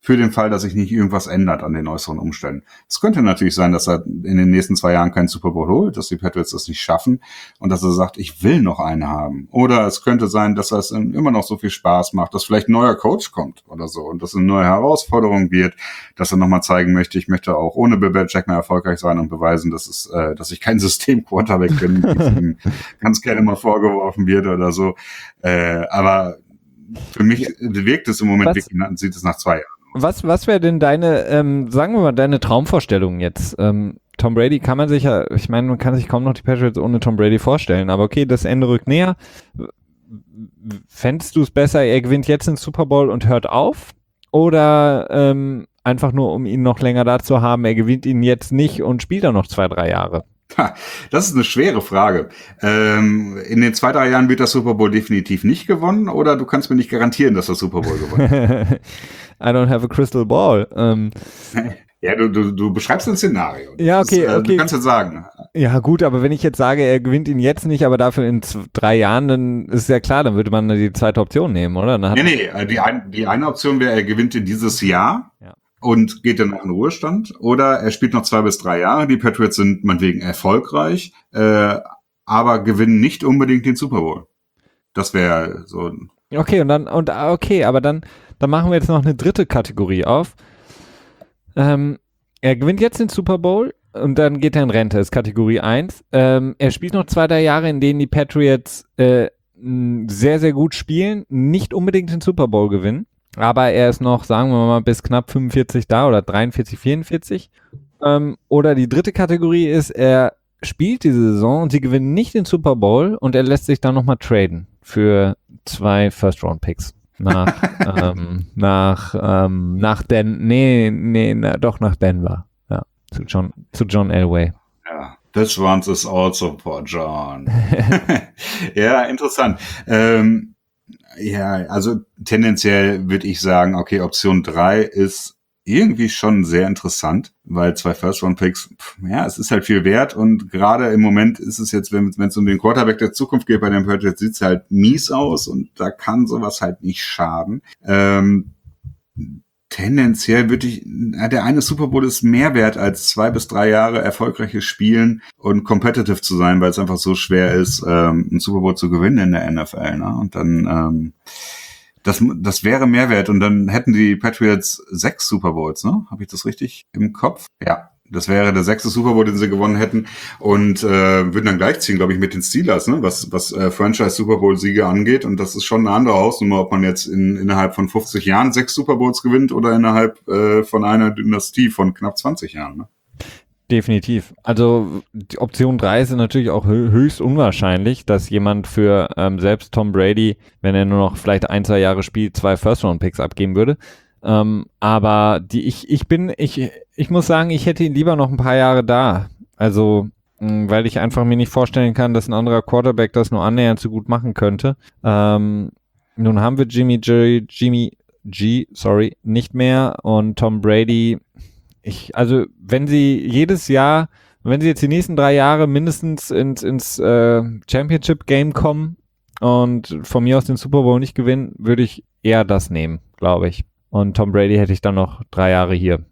für den Fall, dass sich nicht irgendwas ändert an den äußeren Umständen. Es könnte natürlich sein, dass er in den nächsten 2 Jahren keinen Super Bowl holt, dass die Patriots das nicht schaffen und dass er sagt, ich will noch eine haben. Oder es könnte sein, dass es immer noch so viel Spaß macht, dass vielleicht ein neuer Coach kommt oder so und dass eine neue Herausforderung wird, dass er nochmal zeigen möchte, ich möchte auch ohne Bill Belichick mehr erfolgreich sein und beweisen, dass ich kein System-Quarterback bin, wie es ihm ganz gerne mal vorgeworfen wird oder so. Aber für mich wirkt es im Moment wirklich, sieht es nach 2 Jahren.
Was wäre denn deine, sagen wir mal, deine Traumvorstellung jetzt? Tom Brady kann man sich ja, ich meine, man kann sich kaum noch die Patriots ohne Tom Brady vorstellen, aber okay, das Ende rückt näher. Fändest du es besser, er gewinnt jetzt den Super Bowl und hört auf? Oder einfach nur, um ihn noch länger da zu haben, er gewinnt ihn jetzt nicht und spielt dann noch 2-3 Jahre?
Das ist eine schwere Frage. In den 2-3 Jahren wird das Super Bowl definitiv nicht gewonnen, oder du kannst mir nicht garantieren, dass das Super Bowl gewonnen wird.
I don't have a crystal ball.
Ja, du beschreibst ein Szenario.
Ja, okay, okay.
Du kannst jetzt sagen.
Ja, gut, aber wenn ich jetzt sage, er gewinnt ihn jetzt nicht, aber dafür in 3 Jahren, dann ist ja klar, dann würde man die zweite Option nehmen, oder?
Die eine Option wäre, er gewinnt ihn dieses Jahr. Ja. Und geht dann auch in den Ruhestand, oder er spielt noch 2 bis 3 Jahre. Die Patriots sind meinetwegen erfolgreich, aber gewinnen nicht unbedingt den Super Bowl. Das wäre so.
Okay, aber dann machen wir jetzt noch eine dritte Kategorie auf. Er gewinnt jetzt den Super Bowl und dann geht er in Rente, das ist Kategorie 1. Er spielt noch 2-3 Jahre, in denen die Patriots sehr, sehr gut spielen, nicht unbedingt den Super Bowl gewinnen. Aber er ist noch, sagen wir mal, bis knapp 45 da oder 43, 44. Oder die dritte Kategorie ist, er spielt diese Saison und sie gewinnen nicht den Super Bowl und er lässt sich dann nochmal traden für 2 First-Round-Picks nach Denver. Ja, zu John Elway.
Ja, this one is also for John. Ja, interessant. Ja, also tendenziell würde ich sagen, okay, Option 3 ist irgendwie schon sehr interessant, weil 2 First-Round-Picks, ja, es ist halt viel wert und gerade im Moment ist es jetzt, wenn es um den Quarterback der Zukunft geht bei den Patriots, sieht es halt mies aus und da kann sowas halt nicht schaden. Tendenziell der eine Super Bowl ist mehr wert als 2 bis 3 Jahre erfolgreiches Spielen und competitive zu sein, weil es einfach so schwer ist, einen Super Bowl zu gewinnen in der NFL, ne? Und dann, das wäre Mehrwert und dann hätten die Patriots 6 Super Bowls, ne? Habe ich das richtig im Kopf? Ja. Das wäre der 6. Super Bowl, den sie gewonnen hätten und würden dann gleichziehen, glaube ich, mit den Steelers, ne? Was Franchise Super Bowl Siege angeht. Und das ist schon eine andere Hausnummer, ob man jetzt innerhalb von 50 Jahren 6 Super Bowls gewinnt oder innerhalb von einer Dynastie von knapp 20 Jahren. Ne?
Definitiv. Also die Option 3 ist natürlich auch höchst unwahrscheinlich, dass jemand für selbst Tom Brady, wenn er nur noch vielleicht 1-2 Jahre spielt, 2 First-Round-Picks abgeben würde. Aber ich muss sagen, ich hätte ihn lieber noch ein paar Jahre da. Also, weil ich einfach mir nicht vorstellen kann, dass ein anderer Quarterback das nur annähernd so gut machen könnte. Nun haben wir Jimmy G, nicht mehr und Tom Brady. Also, wenn sie jetzt die nächsten 3 Jahre mindestens ins Championship-Game kommen und von mir aus den Super Bowl nicht gewinnen, würde ich eher das nehmen, glaube ich. Und Tom Brady hätte ich dann noch 3 Jahre hier.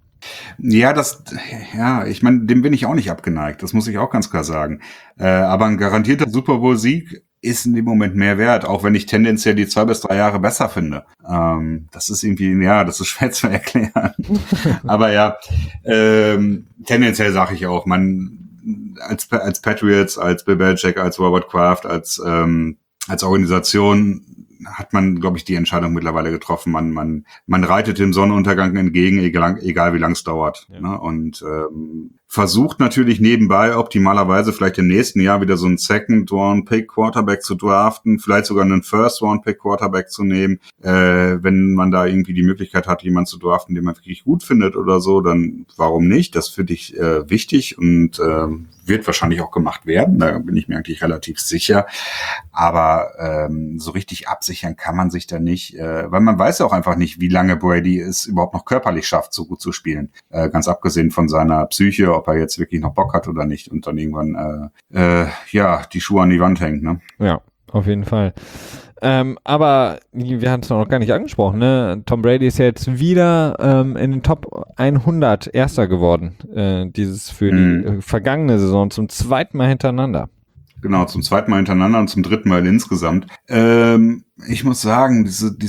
Ja, ich meine, dem bin ich auch nicht abgeneigt. Das muss ich auch ganz klar sagen. Aber ein garantierter Super Bowl-Sieg ist in dem Moment mehr wert, auch wenn ich tendenziell die 2 bis 3 Jahre besser finde. Das ist irgendwie, ja, das ist schwer zu erklären. Aber ja, tendenziell sage ich auch, man als Patriots, als Bill Belichick, als Robert Kraft, als Organisation hat man, glaube ich, die Entscheidung mittlerweile getroffen. Man reitet dem Sonnenuntergang entgegen, egal wie lang es dauert. Ja. Ne? Und versucht natürlich nebenbei optimalerweise vielleicht im nächsten Jahr wieder so einen Second-Round-Pick-Quarterback zu draften, vielleicht sogar einen First-Round-Pick-Quarterback zu nehmen. Wenn man da irgendwie die Möglichkeit hat, jemanden zu draften, den man wirklich gut findet oder so, dann warum nicht? Das finde ich wichtig und wird wahrscheinlich auch gemacht werden. Da bin ich mir eigentlich relativ sicher. Aber so richtig absichern kann man sich da nicht, weil man weiß ja auch einfach nicht, wie lange Brady es überhaupt noch körperlich schafft, so gut zu spielen. Ganz abgesehen von seiner Psyche, ob er jetzt wirklich noch Bock hat oder nicht und dann irgendwann die Schuhe an die Wand hängt. Ne?
Ja, auf jeden Fall. Aber wir hatten es noch gar nicht angesprochen, ne? Tom Brady ist jetzt wieder in den Top 100 Erster geworden. Dieses für die vergangene Saison zum zweiten Mal hintereinander.
Genau, zum zweiten Mal hintereinander und zum dritten Mal insgesamt. Ich muss sagen,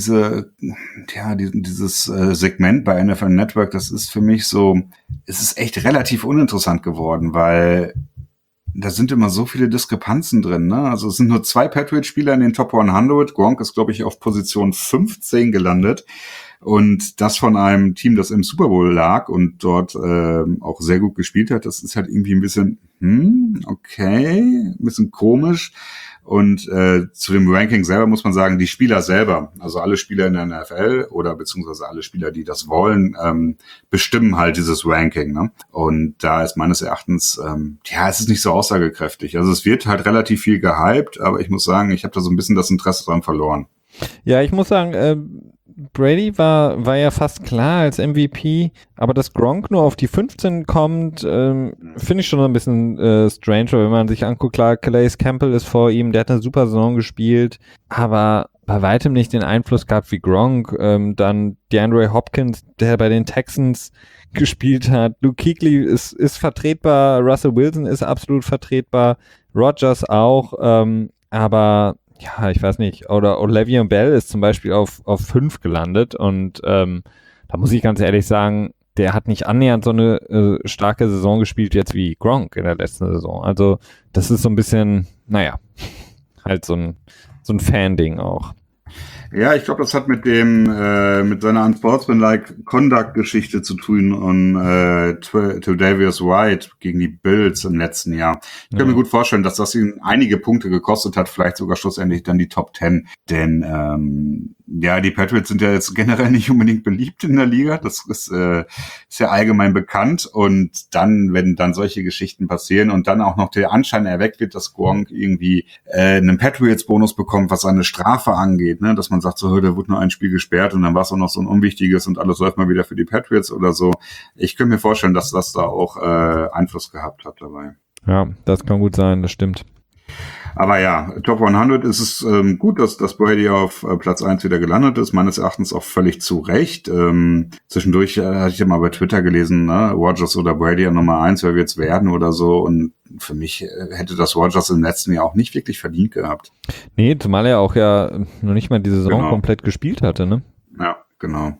dieses Segment bei NFL Network, das ist für mich so, es ist echt relativ uninteressant geworden, weil da sind immer so viele Diskrepanzen drin, ne? Also es sind nur 2 Patriots-Spieler in den Top 100. Gronk ist, glaube ich, auf Position 15 gelandet. Und das von einem Team, das im Super Bowl lag und dort auch sehr gut gespielt hat. Das ist halt irgendwie ein bisschen, okay, ein bisschen komisch. Und zu dem Ranking selber muss man sagen, die Spieler selber, also alle Spieler in der NFL oder beziehungsweise alle Spieler, die das wollen, bestimmen halt dieses Ranking. Ne? Und da ist meines Erachtens, es ist nicht so aussagekräftig. Also es wird halt relativ viel gehypt, aber ich muss sagen, ich habe da so ein bisschen das Interesse dran verloren.
Ja, ich muss sagen, Brady war ja fast klar als MVP, aber dass Gronk nur auf die 15 kommt, finde ich schon ein bisschen strange, wenn man sich anguckt, klar, Calais Campbell ist vor ihm, der hat eine super Saison gespielt, aber bei weitem nicht den Einfluss gehabt wie Gronk, dann DeAndre Hopkins, der bei den Texans gespielt hat, Luke Kuechly ist vertretbar, Russell Wilson ist absolut vertretbar, Rodgers auch, aber ja, ich weiß nicht. Oder Le'Veon Bell ist zum Beispiel auf 5 gelandet und da muss ich ganz ehrlich sagen, der hat nicht annähernd so eine starke Saison gespielt jetzt wie Gronk in der letzten Saison. Also das ist so ein bisschen, halt so ein Fan-Ding auch.
Ja, ich glaube, das hat mit seiner Unsportsmanlike Conduct-Geschichte zu tun und Tre'Davious White gegen die Bills im letzten Jahr. Ich kann mir gut vorstellen, dass das ihn einige Punkte gekostet hat, vielleicht sogar schlussendlich dann die Top 10. Denn die Patriots sind ja jetzt generell nicht unbedingt beliebt in der Liga. Das ist ja allgemein bekannt. Und dann, wenn dann solche Geschichten passieren und dann auch noch der Anschein erweckt wird, dass Gronk irgendwie einen Patriots-Bonus bekommt, was seine Strafe angeht, ne, dass man sagt, so, da wurde nur ein Spiel gesperrt und dann war es auch noch so ein unwichtiges und alles läuft mal wieder für die Patriots oder so. Ich könnte mir vorstellen, dass das da auch Einfluss gehabt hat dabei.
Ja, das kann gut sein, das stimmt.
Aber ja, Top 100 ist es gut, dass Brady auf Platz 1 wieder gelandet ist. Meines Erachtens auch völlig zu Recht. Zwischendurch hatte ich ja mal bei Twitter gelesen, ne, Rodgers oder Brady an Nummer 1, wer wird's werden oder so. Und für mich hätte das Rodgers im letzten Jahr auch nicht wirklich verdient gehabt.
Nee, zumal er auch ja noch nicht mal die Saison komplett gespielt hatte, ne? Ja,
genau.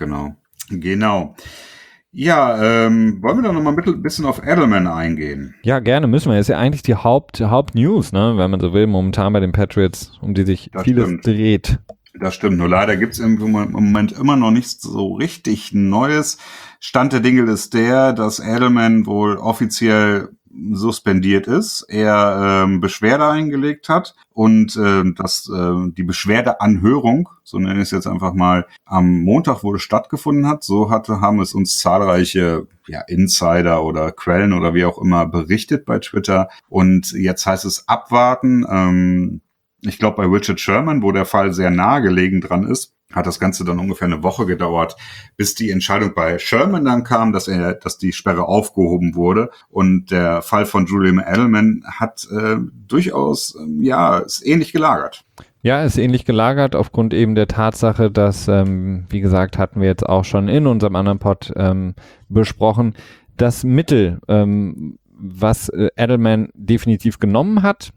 Ja, wollen wir da nochmal ein bisschen auf Edelman eingehen?
Ja, gerne müssen wir. Das ist ja eigentlich die Hauptnews, ne, wenn man so will, momentan bei den Patriots, um die sich vieles dreht.
Das stimmt, nur leider gibt's im Moment immer noch nichts so richtig Neues. Stand der Dinge ist der, dass Edelman wohl offiziell suspendiert ist, er Beschwerde eingelegt hat und dass die Beschwerdeanhörung, so nenne ich es jetzt einfach mal, am Montag wohl stattgefunden hat. So haben es uns zahlreiche Insider oder Quellen oder wie auch immer berichtet bei Twitter. Und jetzt heißt es abwarten. Ich glaube, bei Richard Sherman, wo der Fall sehr nahegelegen dran ist, hat das Ganze dann ungefähr eine Woche gedauert, bis die Entscheidung bei Sherman dann kam, dass die Sperre aufgehoben wurde. Und der Fall von Julian Edelman hat durchaus, ist ähnlich gelagert.
Ja, ist ähnlich gelagert aufgrund eben der Tatsache, dass, wie gesagt, hatten wir jetzt auch schon in unserem anderen Pod besprochen, das Mittel, was Edelman definitiv genommen hat,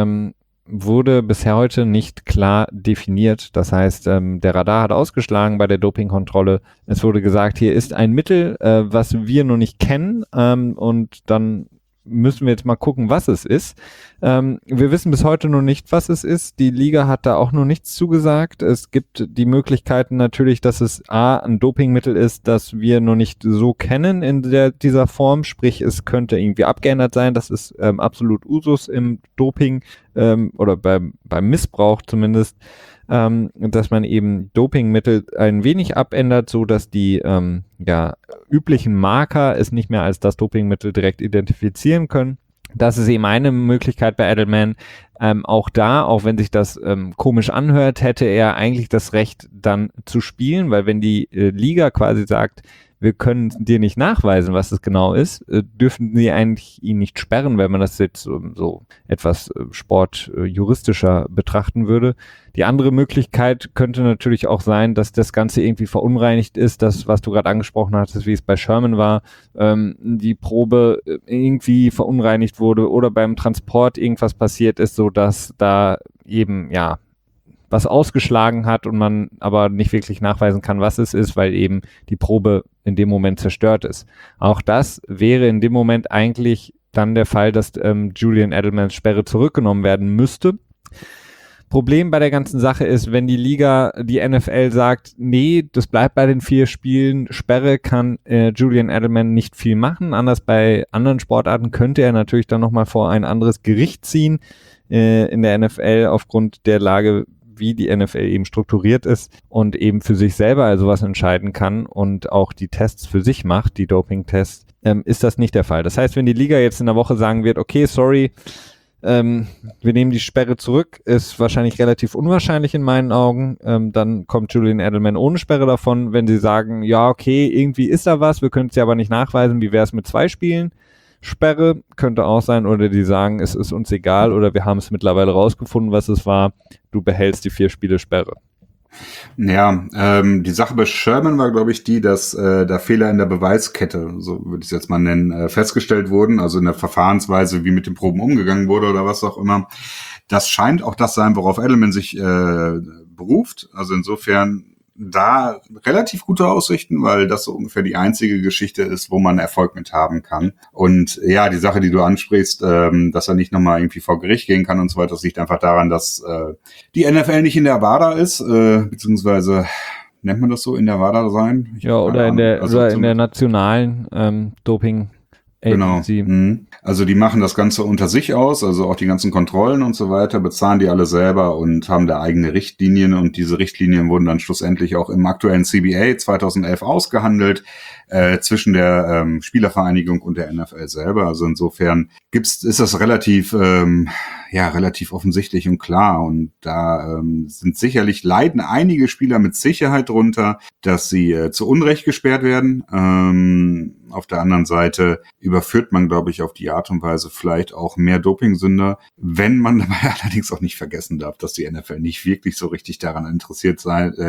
wurde bisher heute nicht klar definiert. Das heißt, der Radar hat ausgeschlagen bei der Dopingkontrolle. Es wurde gesagt, hier ist ein Mittel, was wir noch nicht kennen, und dann müssen wir jetzt mal gucken, was es ist. Wir wissen bis heute noch nicht, was es ist. Die Liga hat da auch noch nichts zugesagt. Es gibt die Möglichkeiten natürlich, dass es ein Dopingmittel ist, das wir noch nicht so kennen in dieser Form. Sprich, es könnte irgendwie abgeändert sein. Das ist absolut Usus im Doping oder beim Missbrauch zumindest, dass man eben Dopingmittel ein wenig abändert, so dass die üblichen Marker es nicht mehr als das Dopingmittel direkt identifizieren können. Das ist eben eine Möglichkeit bei Edelman. Auch wenn sich das komisch anhört, hätte er eigentlich das Recht dann zu spielen, weil wenn die Liga quasi sagt, wir können dir nicht nachweisen, was es genau ist, dürfen sie eigentlich ihn nicht sperren, wenn man das jetzt so etwas sportjuristischer betrachten würde. Die andere Möglichkeit könnte natürlich auch sein, dass das Ganze irgendwie verunreinigt ist, das, was du gerade angesprochen hattest, wie es bei Sherman war, die Probe irgendwie verunreinigt wurde oder beim Transport irgendwas passiert ist, so dass da eben, ja, was ausgeschlagen hat und man aber nicht wirklich nachweisen kann, was es ist, weil eben die Probe in dem Moment zerstört ist. Auch das wäre in dem Moment eigentlich dann der Fall, dass Julian Edelmans Sperre zurückgenommen werden müsste. Problem bei der ganzen Sache ist, wenn die Liga, die NFL sagt, nee, das bleibt bei den 4 Spielen, Sperre, kann Julian Edelman nicht viel machen. Anders bei anderen Sportarten könnte er natürlich dann nochmal vor ein anderes Gericht ziehen in der NFL aufgrund der Lage, wie die NFL eben strukturiert ist und eben für sich selber also was entscheiden kann und auch die Tests für sich macht, die Doping-Tests, ist das nicht der Fall. Das heißt, wenn die Liga jetzt in der Woche sagen wird, okay, sorry, wir nehmen die Sperre zurück, ist wahrscheinlich relativ unwahrscheinlich in meinen Augen. Dann kommt Julian Edelman ohne Sperre davon. Wenn sie sagen, ja, okay, irgendwie ist da was, wir können es ja aber nicht nachweisen, wie wäre es mit 2 Spielen? Sperre könnte auch sein, oder die sagen, es ist uns egal oder wir haben es mittlerweile rausgefunden, was es war, du behältst die 4 Spiele Sperre.
Ja, die Sache bei Sherman war, glaube ich, die, dass da Fehler in der Beweiskette, so würde ich es jetzt mal nennen, festgestellt wurden, also in der Verfahrensweise, wie mit den Proben umgegangen wurde oder was auch immer. Das scheint auch das sein, worauf Edelman sich beruft. Also insofern da relativ gute Aussichten, weil das so ungefähr die einzige Geschichte ist, wo man Erfolg mit haben kann. Und ja, die Sache, die du ansprichst, dass er nicht nochmal irgendwie vor Gericht gehen kann und so weiter, das liegt einfach daran, dass die NFL nicht in der WADA ist, beziehungsweise nennt man das so, in der WADA sein?
Oder in der nationalen Doping Agency.
Genau. Also die machen das Ganze unter sich aus, also auch die ganzen Kontrollen und so weiter, bezahlen die alle selber und haben da eigene Richtlinien, und diese Richtlinien wurden dann schlussendlich auch im aktuellen CBA 2011 ausgehandelt, zwischen der Spielervereinigung und der NFL selber. Also insofern ist das relativ offensichtlich und klar, und da leiden einige Spieler mit Sicherheit drunter, dass sie zu Unrecht gesperrt werden. Auf der anderen Seite überführt man, glaube ich, auf die Art und Weise vielleicht auch mehr Dopingsünder, wenn man dabei allerdings auch nicht vergessen darf, dass die NFL nicht wirklich so richtig daran interessiert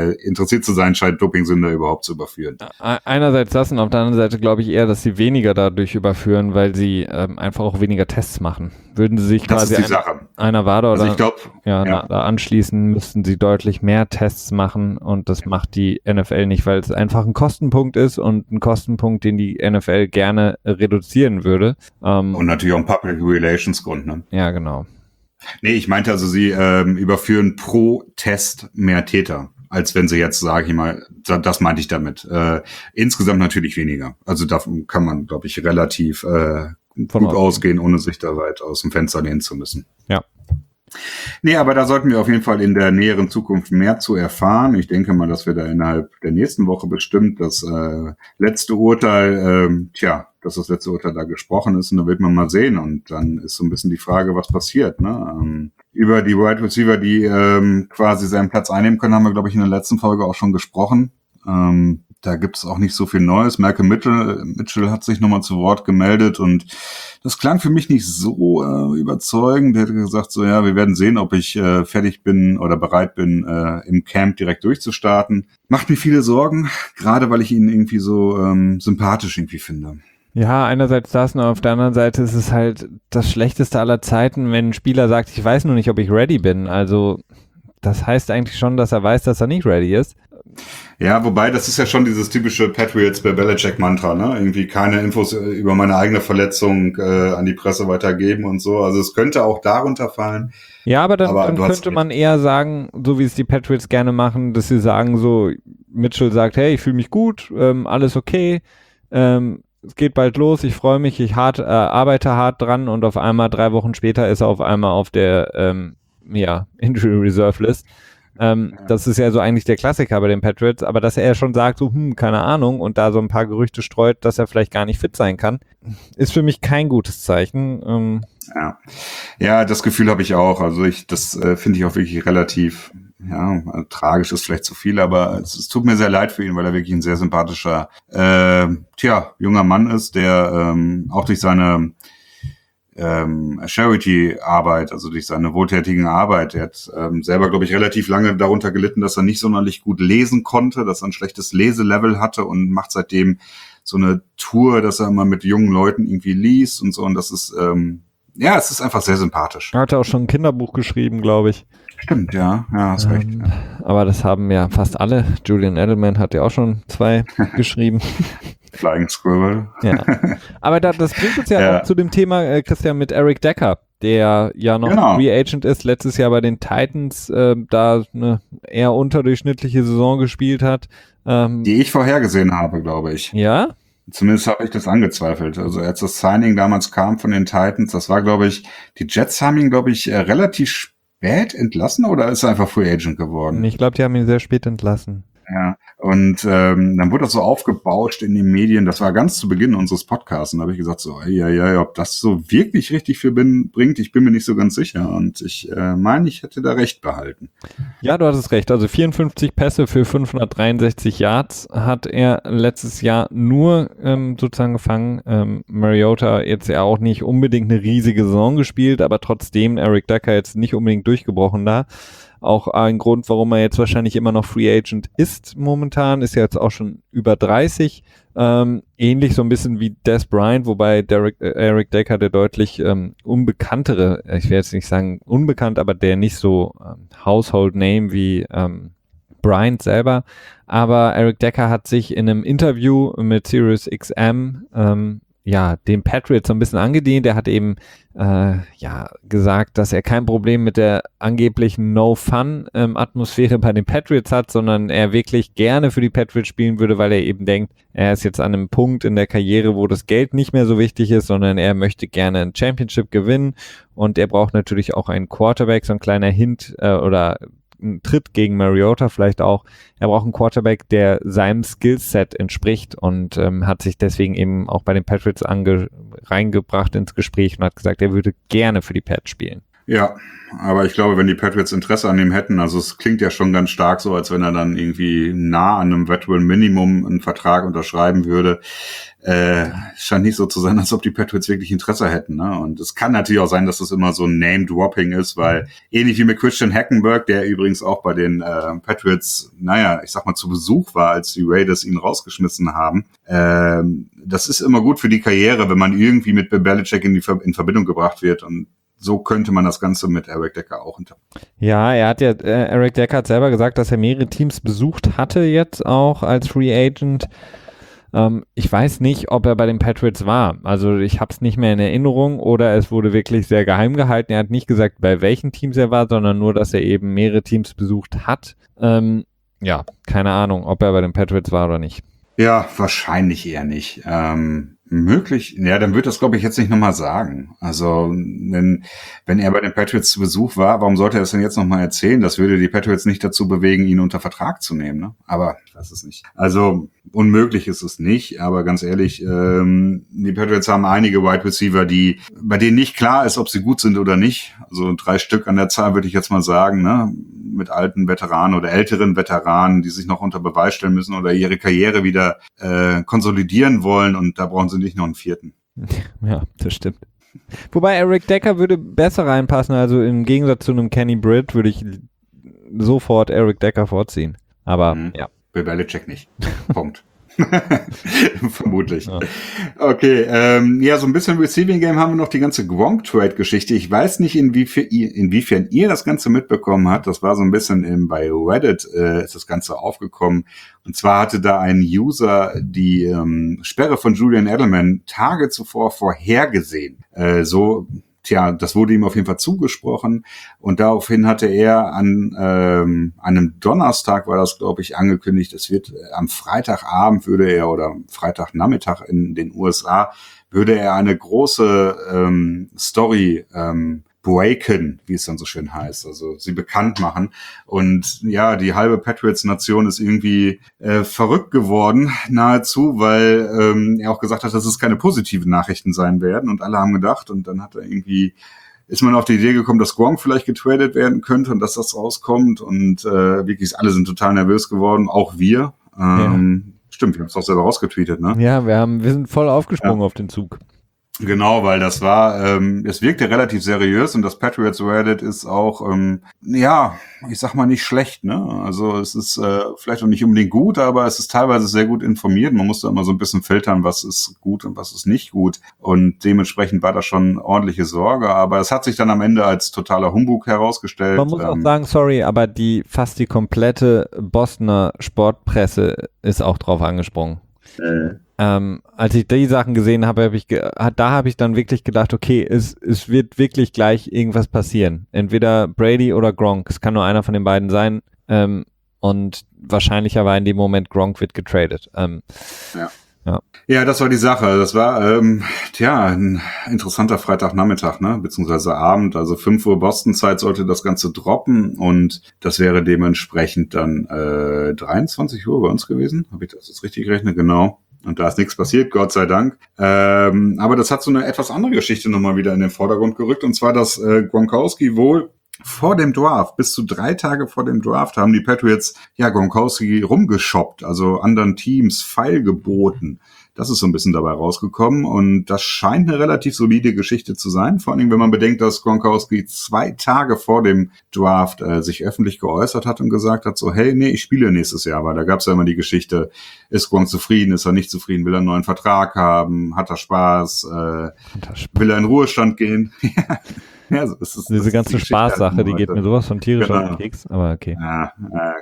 zu sein scheint, Dopingsünder überhaupt zu überführen.
Einerseits das, und auf der anderen Seite glaube ich eher, dass sie weniger dadurch überführen, weil sie einfach auch weniger Tests machen. Würden sie sich quasi einer WADA oder da anschließen, müssten sie deutlich mehr Tests machen, und das macht die NFL nicht, weil es einfach ein Kostenpunkt ist, und ein Kostenpunkt, den die NFL gerne reduzieren würde.
Und natürlich auch ein Public Relations Grund, ne?
Ja, genau.
Nee, ich meinte also, sie überführen pro Test mehr Täter, als wenn sie jetzt, sage ich mal, das meinte ich damit. Insgesamt natürlich weniger. Also davon kann man, glaube ich, relativ gut ausgehen, ohne sich da weit aus dem Fenster lehnen zu müssen.
Ja.
Nee, aber da sollten wir auf jeden Fall in der näheren Zukunft mehr zu erfahren. Ich denke mal, dass wir da innerhalb der nächsten Woche bestimmt das letzte Urteil, dass das letzte Urteil da gesprochen ist, und da wird man mal sehen. Und dann ist so ein bisschen die Frage, was passiert, ne? Über die Wide Receiver, die quasi seinen Platz einnehmen können, haben wir, glaube ich, in der letzten Folge auch schon gesprochen. Da gibt es auch nicht so viel Neues. Malcolm Mitchell hat sich nochmal zu Wort gemeldet, und das klang für mich nicht so überzeugend. Der hat gesagt, so ja, wir werden sehen, ob ich fertig bin oder bereit bin, im Camp direkt durchzustarten. Macht mir viele Sorgen, gerade weil ich ihn irgendwie so sympathisch irgendwie finde.
Ja, einerseits das, und auf der anderen Seite ist es halt das Schlechteste aller Zeiten, wenn ein Spieler sagt, ich weiß nur nicht, ob ich ready bin. Also das heißt eigentlich schon, dass er weiß, dass er nicht ready ist.
Ja, wobei, das ist ja schon dieses typische Patriots bei Belichick-Mantra, ne? Irgendwie keine Infos über meine eigene Verletzung an die Presse weitergeben und so. Also es könnte auch darunter fallen.
Ja, aber dann könnte man eher sagen, so wie es die Patriots gerne machen, dass sie sagen so, Mitchell sagt, hey, ich fühle mich gut, alles okay, es geht bald los, ich freue mich, ich arbeite hart dran, und auf einmal 3 Wochen später ist er auf einmal auf der Injury Reserve List. Das ist ja so eigentlich der Klassiker bei den Patriots, aber dass er schon sagt, so, keine Ahnung, und da so ein paar Gerüchte streut, dass er vielleicht gar nicht fit sein kann, ist für mich kein gutes Zeichen.
Ja, das Gefühl habe ich auch. Also das finde ich auch wirklich relativ tragisch ist vielleicht zu viel, aber es tut mir sehr leid für ihn, weil er wirklich ein sehr sympathischer, junger Mann ist, der auch durch seine Charity-Arbeit, also durch seine wohltätigen Arbeit, er hat selber, glaube ich, relativ lange darunter gelitten, dass er nicht sonderlich gut lesen konnte, dass er ein schlechtes Leselevel hatte und macht seitdem so eine Tour, dass er immer mit jungen Leuten irgendwie liest und so, und das ist, es ist einfach sehr sympathisch.
Er hat auch schon ein Kinderbuch geschrieben, glaube ich.
Stimmt, ja, hast recht. Ja.
Aber das haben ja fast alle. Julian Edelman hat ja auch schon 2 geschrieben.
Flying Squirrel.
Ja. Aber das bringt uns ja auch zu dem Thema, Christian, mit Eric Decker, der ja noch Free Agent ist, letztes Jahr bei den Titans da eine eher unterdurchschnittliche Saison gespielt hat.
Die ich vorhergesehen habe, glaube ich.
Ja?
Zumindest habe ich das angezweifelt. Also als das Signing damals kam von den Titans, das war, glaube ich, die Jets haben ihn, glaube ich, relativ spät entlassen, oder ist er einfach Free Agent geworden?
Ich glaube, die haben ihn sehr spät entlassen.
Ja, und dann wurde das so aufgebauscht in den Medien. Das war ganz zu Beginn unseres Podcasts. Und da habe ich gesagt, so, ob das so wirklich richtig viel bringt, ich bin mir nicht so ganz sicher. Und ich meine, ich hätte da recht behalten.
Ja, du hattest recht. Also 54 Pässe für 563 Yards hat er letztes Jahr nur sozusagen gefangen. Mariota jetzt ja auch nicht unbedingt eine riesige Saison gespielt, aber trotzdem Eric Decker jetzt nicht unbedingt durchgebrochen da. Auch ein Grund, warum er jetzt wahrscheinlich immer noch Free Agent ist momentan, ist ja jetzt auch schon über 30. Ähnlich so ein bisschen wie Des Bryant, wobei Eric Decker der deutlich unbekanntere, ich werde jetzt nicht sagen unbekannt, aber der nicht so Household Name wie Bryant selber. Aber Eric Decker hat sich in einem Interview mit Sirius XM den Patriots so ein bisschen angedient. Er hat eben gesagt, dass er kein Problem mit der angeblichen No-Fun-Atmosphäre bei den Patriots hat, sondern er wirklich gerne für die Patriots spielen würde, weil er eben denkt, er ist jetzt an einem Punkt in der Karriere, wo das Geld nicht mehr so wichtig ist, sondern er möchte gerne ein Championship gewinnen, und er braucht natürlich auch einen Quarterback, so ein kleiner Hint oder ein Tritt gegen Mariota vielleicht auch. Er braucht einen Quarterback, der seinem Skillset entspricht, und hat sich deswegen eben auch bei den Patriots reingebracht ins Gespräch und hat gesagt, er würde gerne für die Pats spielen.
Ja, aber ich glaube, wenn die Patriots Interesse an ihm hätten, also es klingt ja schon ganz stark so, als wenn er dann irgendwie nah an einem Veteran Minimum einen Vertrag unterschreiben würde. Scheint nicht so zu sein, als ob die Patriots wirklich Interesse hätten, ne? Und es kann natürlich auch sein, dass das immer so ein Name-Dropping ist, weil ähnlich wie mit Christian Hackenberg, der übrigens auch bei den Patriots, ich sag mal, zu Besuch war, als die Raiders ihn rausgeschmissen haben. Das ist immer gut für die Karriere, wenn man irgendwie mit Bill Belichick in Verbindung gebracht wird, und so könnte man das Ganze mit Eric Decker auch interpretieren.
Ja, Eric Decker hat selber gesagt, dass er mehrere Teams besucht hatte jetzt auch als Free Agent. Ich weiß nicht, ob er bei den Patriots war. Also ich habe es nicht mehr in Erinnerung, oder es wurde wirklich sehr geheim gehalten. Er hat nicht gesagt, bei welchen Teams er war, sondern nur, dass er eben mehrere Teams besucht hat. Keine Ahnung, ob er bei den Patriots war oder nicht.
Ja, wahrscheinlich eher nicht. Möglich, dann wird das, glaube ich, jetzt nicht nochmal sagen. Also, wenn er bei den Patriots zu Besuch war, warum sollte er es denn jetzt nochmal erzählen? Das würde die Patriots nicht dazu bewegen, ihn unter Vertrag zu nehmen, ne? Aber ich weiß es nicht. Also, unmöglich ist es nicht, aber ganz ehrlich, die Patriots haben einige Wide Receiver, bei denen nicht klar ist, ob sie gut sind oder nicht. Also 3 Stück an der Zahl, würde ich jetzt mal sagen, ne? Mit alten Veteranen oder älteren Veteranen, die sich noch unter Beweis stellen müssen oder ihre Karriere wieder konsolidieren wollen, und da brauchen sie nicht noch einen 4.
Ja, das stimmt. Wobei Eric Decker würde besser reinpassen, also im Gegensatz zu einem Kenny Britt würde ich sofort Eric Decker vorziehen. Aber ja.
Bill Belichick nicht. Punkt. Vermutlich.
Ja.
Okay, so ein bisschen Receiving Game haben wir noch, die ganze Gronk-Trade-Geschichte. Ich weiß nicht, inwiefern ihr das Ganze mitbekommen habt. Das war so ein bisschen bei Reddit ist das Ganze aufgekommen. Und zwar hatte da ein User die Sperre von Julian Edelman Tage zuvor vorhergesehen. Das wurde ihm auf jeden Fall zugesprochen, und daraufhin hatte er an einem Donnerstag, war das, glaube ich, angekündigt, es wird am Freitagabend oder Freitagnachmittag in den USA, würde er eine große Story breaken, wie es dann so schön heißt, also sie bekannt machen. Und ja, die halbe Patriots-Nation ist irgendwie verrückt geworden, nahezu, weil er auch gesagt hat, dass es keine positiven Nachrichten sein werden, und alle haben gedacht, und dann hat er irgendwie ist man auf die Idee gekommen, dass Gronk vielleicht getradet werden könnte und dass das rauskommt und wirklich alle sind total nervös geworden, auch wir. Stimmt, wir haben es auch selber rausgetweetet, ne?
Ja, wir sind voll aufgesprungen auf den Zug.
Genau, weil das war, es wirkte relativ seriös und das Patriots Reddit ist auch, ich sag mal nicht schlecht, ne? Also es ist vielleicht auch nicht unbedingt gut, aber es ist teilweise sehr gut informiert. Man muss da immer so ein bisschen filtern, was ist gut und was ist nicht gut. Und dementsprechend war da schon ordentliche Sorge, aber es hat sich dann am Ende als totaler Humbug herausgestellt.
Man muss auch sagen, sorry, aber fast die komplette Bostoner Sportpresse ist auch drauf angesprungen. Als ich die Sachen gesehen habe, habe ich dann wirklich gedacht, okay, es wird wirklich gleich irgendwas passieren. Entweder Brady oder Gronk. Es kann nur einer von den beiden sein. Und wahrscheinlicher war in dem Moment, Gronk wird getradet.
Ja, das war die Sache. Das war ein interessanter Freitagnachmittag, ne, beziehungsweise Abend. Also 5 Uhr Boston-Zeit sollte das Ganze droppen und das wäre dementsprechend dann 23 Uhr bei uns gewesen. Habe ich das jetzt richtig gerechnet? Genau. Und da ist nichts passiert, Gott sei Dank. Aber das hat so eine etwas andere Geschichte nochmal wieder in den Vordergrund gerückt. Und zwar, dass Gronkowski wohl vor dem Draft, bis zu 3 Tage vor dem Draft, haben die Patriots Gronkowski rumgeshoppt, also anderen Teams feilgeboten. Das ist so ein bisschen dabei rausgekommen und das scheint eine relativ solide Geschichte zu sein. Vor allem, wenn man bedenkt, dass Gronkowski 2 Tage vor dem Draft sich öffentlich geäußert hat und gesagt hat, so, hey, nee, ich spiele nächstes Jahr. Weil da gab es ja immer die Geschichte, ist Gronk zufrieden, ist er nicht zufrieden, will er einen neuen Vertrag haben, hat er Spaß, will er in Ruhestand gehen. Ja,
diese ganze Spaßsache, die geht mir sowas von tierisch auf den Keks, aber okay.
Ja,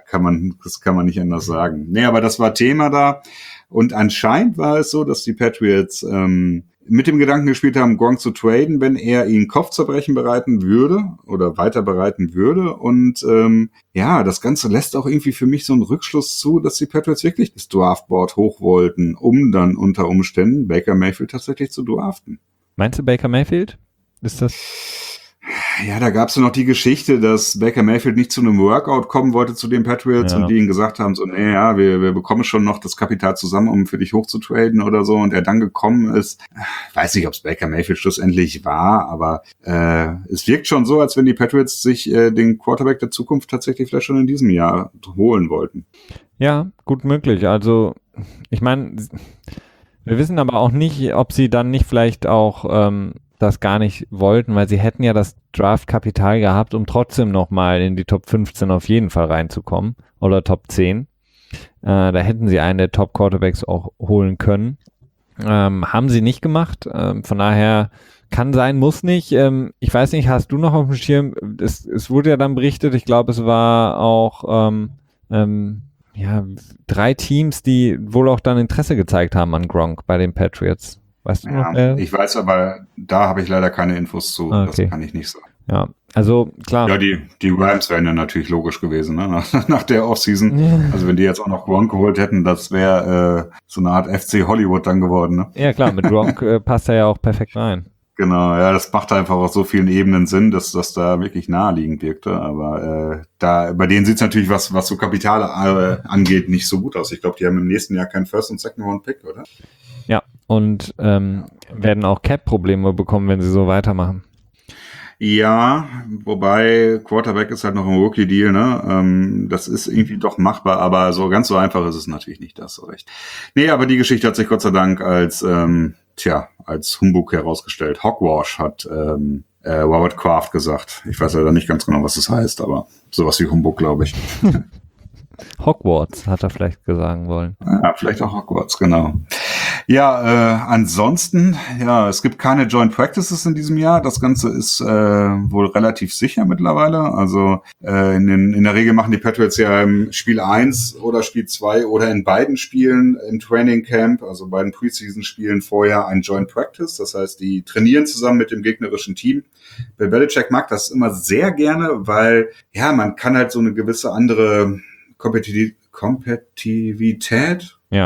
das kann man nicht anders sagen. Nee, aber das war Thema da. Und anscheinend war es so, dass die Patriots mit dem Gedanken gespielt haben, Gronk zu traden, wenn er ihnen Kopfzerbrechen bereiten würde oder weiter bereiten würde. Und das Ganze lässt auch irgendwie für mich so einen Rückschluss zu, dass die Patriots wirklich das Draftboard hoch wollten, um dann unter Umständen Baker Mayfield tatsächlich zu draften.
Meinst du Baker Mayfield? Ist das...
Ja, da gab es ja noch die Geschichte, dass Baker Mayfield nicht zu einem Workout kommen wollte zu den Patriots und die ihm gesagt haben, so, wir bekommen schon noch das Kapital zusammen, um für dich hochzutraden oder so und er dann gekommen ist. Weiß nicht, ob es Baker Mayfield schlussendlich war, aber es wirkt schon so, als wenn die Patriots sich den Quarterback der Zukunft tatsächlich vielleicht schon in diesem Jahr holen wollten.
Ja, gut möglich. Also, ich meine, wir wissen aber auch nicht, ob sie dann nicht vielleicht auch das gar nicht wollten, weil sie hätten ja das Draftkapital gehabt, um trotzdem nochmal in die Top 15 auf jeden Fall reinzukommen oder Top 10. Da hätten sie einen der Top Quarterbacks auch holen können. Haben sie nicht gemacht. Von daher kann sein, muss nicht. Ich weiß nicht, hast du noch auf dem Schirm, es wurde ja dann berichtet, ich glaube, es war auch 3 Teams, die wohl auch dann Interesse gezeigt haben an Gronk bei den Patriots. Weißt du noch?
Ich weiß, aber da habe ich leider keine Infos zu. Okay. Das kann ich nicht sagen.
Ja, also klar.
Ja, die Rams wären ja natürlich logisch gewesen, ne? Nach der Offseason. Ja. Also wenn die jetzt auch noch Gronk geholt hätten, das wäre so eine Art FC Hollywood dann geworden, ne?
Ja klar, mit Gronk passt er ja auch perfekt rein.
Genau, ja, das macht einfach auf so vielen Ebenen Sinn, dass das da wirklich naheliegend wirkte. Aber bei denen sieht es natürlich, was so Kapital angeht, nicht so gut aus. Ich glaube, die haben im nächsten Jahr keinen First- und Second-Round-Pick, oder?
Ja, und werden auch Cap-Probleme bekommen, wenn sie so weitermachen.
Ja, wobei Quarterback ist halt noch ein Rookie-Deal, ne? Das ist irgendwie doch machbar, aber so ganz so einfach ist es natürlich nicht, das so recht. Nee, aber die Geschichte hat sich Gott sei Dank als Humbug herausgestellt. Hogwash hat Robert Kraft gesagt. Ich weiß leider nicht ganz genau, was das heißt, aber sowas wie Humbug, glaube ich.
Hogwarts hat er vielleicht sagen wollen.
Ja, vielleicht auch Hogwarts, genau. Ja, ansonsten, es gibt keine Joint Practices in diesem Jahr. Das Ganze ist wohl relativ sicher mittlerweile. Also in der Regel machen die Patriots ja im Spiel 1 oder Spiel 2 oder in beiden Spielen im Training Camp, also beiden Preseason-Spielen vorher ein Joint Practice. Das heißt, die trainieren zusammen mit dem gegnerischen Team. Bill Belichick mag das immer sehr gerne, weil man kann halt so eine gewisse andere Kompetitivität,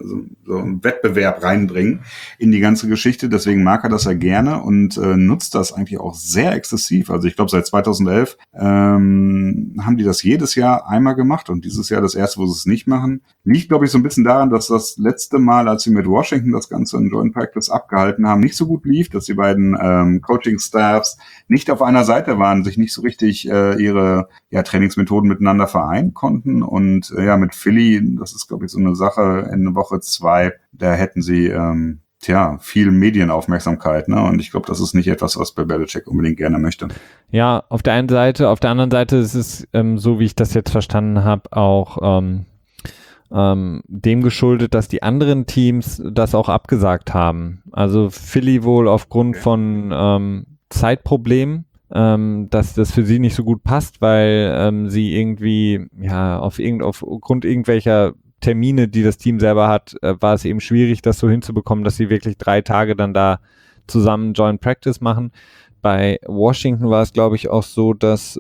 so einen Wettbewerb reinbringen in die ganze Geschichte. Deswegen mag er das ja gerne und nutzt das eigentlich auch sehr exzessiv. Also ich glaube, seit 2011 haben die das jedes Jahr einmal gemacht und dieses Jahr das erste, wo sie es nicht machen. Liegt, glaube ich, so ein bisschen daran, dass das letzte Mal, als sie mit Washington das Ganze in Joint Practice abgehalten haben, nicht so gut lief, dass die beiden Coaching-Staffs nicht auf einer Seite waren, sich nicht so richtig ihre Trainingsmethoden miteinander vereinen konnten. Und mit Philly, das ist, glaube ich, so eine Sache in Woche 2, da hätten sie viel Medienaufmerksamkeit, ne? Und ich glaube, das ist nicht etwas, was Bill Belichick unbedingt gerne möchte.
Ja, auf der einen Seite, auf der anderen Seite ist es, so wie ich das jetzt verstanden habe, auch dem geschuldet, dass die anderen Teams das auch abgesagt haben. Also Philly wohl aufgrund von Zeitproblemen, dass das für sie nicht so gut passt, weil sie irgendwie aufgrund irgendwelcher Termine, die das Team selber hat, war es eben schwierig, das so hinzubekommen, dass sie wirklich 3 Tage dann da zusammen Joint Practice machen. Bei Washington war es, glaube ich, auch so, dass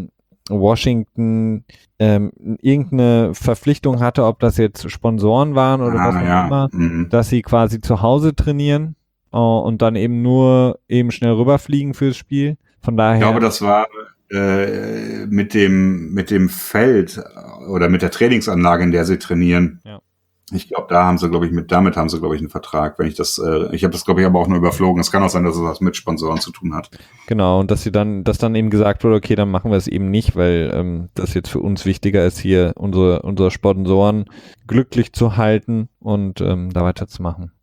Washington irgendeine Verpflichtung hatte, ob das jetzt Sponsoren waren oder was auch immer, dass sie quasi zu Hause trainieren und dann eben nur eben schnell rüberfliegen fürs Spiel. Von daher.
Ich glaube, das war mit dem Feld oder mit der Trainingsanlage, in der sie trainieren. Ja. Ich glaube, damit haben sie, glaube ich, einen Vertrag. Ich habe das, glaube ich, aber auch nur überflogen. Es kann auch sein, dass es was mit Sponsoren zu tun hat.
Genau, und dass dann eben gesagt wurde, okay, dann machen wir es eben nicht, weil das jetzt für uns wichtiger ist, hier unsere Sponsoren glücklich zu halten und da weiterzumachen.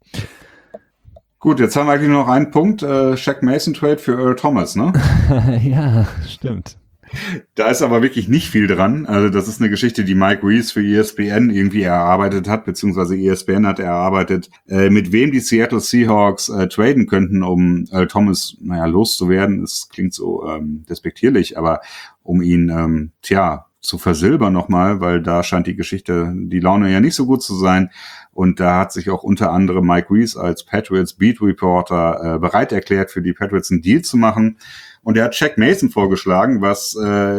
Gut, jetzt haben wir eigentlich nur noch einen Punkt, Shaq Mason Trade für Earl Thomas, ne?
Ja, stimmt.
Da ist aber wirklich nicht viel dran. Also das ist eine Geschichte, die Mike Reese für ESPN irgendwie erarbeitet hat, beziehungsweise ESPN hat erarbeitet, mit wem die Seattle Seahawks traden könnten, um Earl Thomas, loszuwerden. Das klingt so despektierlich, aber um ihn, zu versilbern nochmal, weil da scheint die Laune ja nicht so gut zu sein. Und da hat sich auch unter anderem Mike Reese als Patriots Beat Reporter bereit erklärt, für die Patriots einen Deal zu machen. Und er hat Shaq Mason vorgeschlagen, was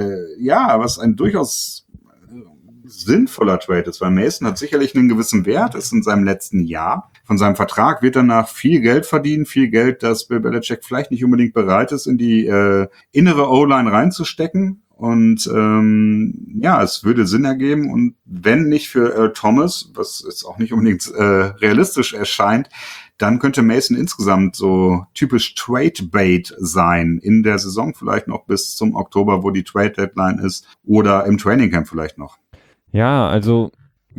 ein durchaus sinnvoller Trade ist, weil Mason hat sicherlich einen gewissen Wert, ist in seinem letzten Jahr. Von seinem Vertrag wird danach viel Geld verdienen, viel Geld, das Bill Belichick vielleicht nicht unbedingt bereit ist, in die innere O-Line reinzustecken. Und es würde Sinn ergeben. Und wenn nicht für Earl Thomas, was jetzt auch nicht unbedingt realistisch erscheint, dann könnte Mason insgesamt so typisch Trade-Bait sein, in der Saison vielleicht noch bis zum Oktober, wo die Trade-Deadline ist, oder im Trainingcamp vielleicht noch.
Ja, also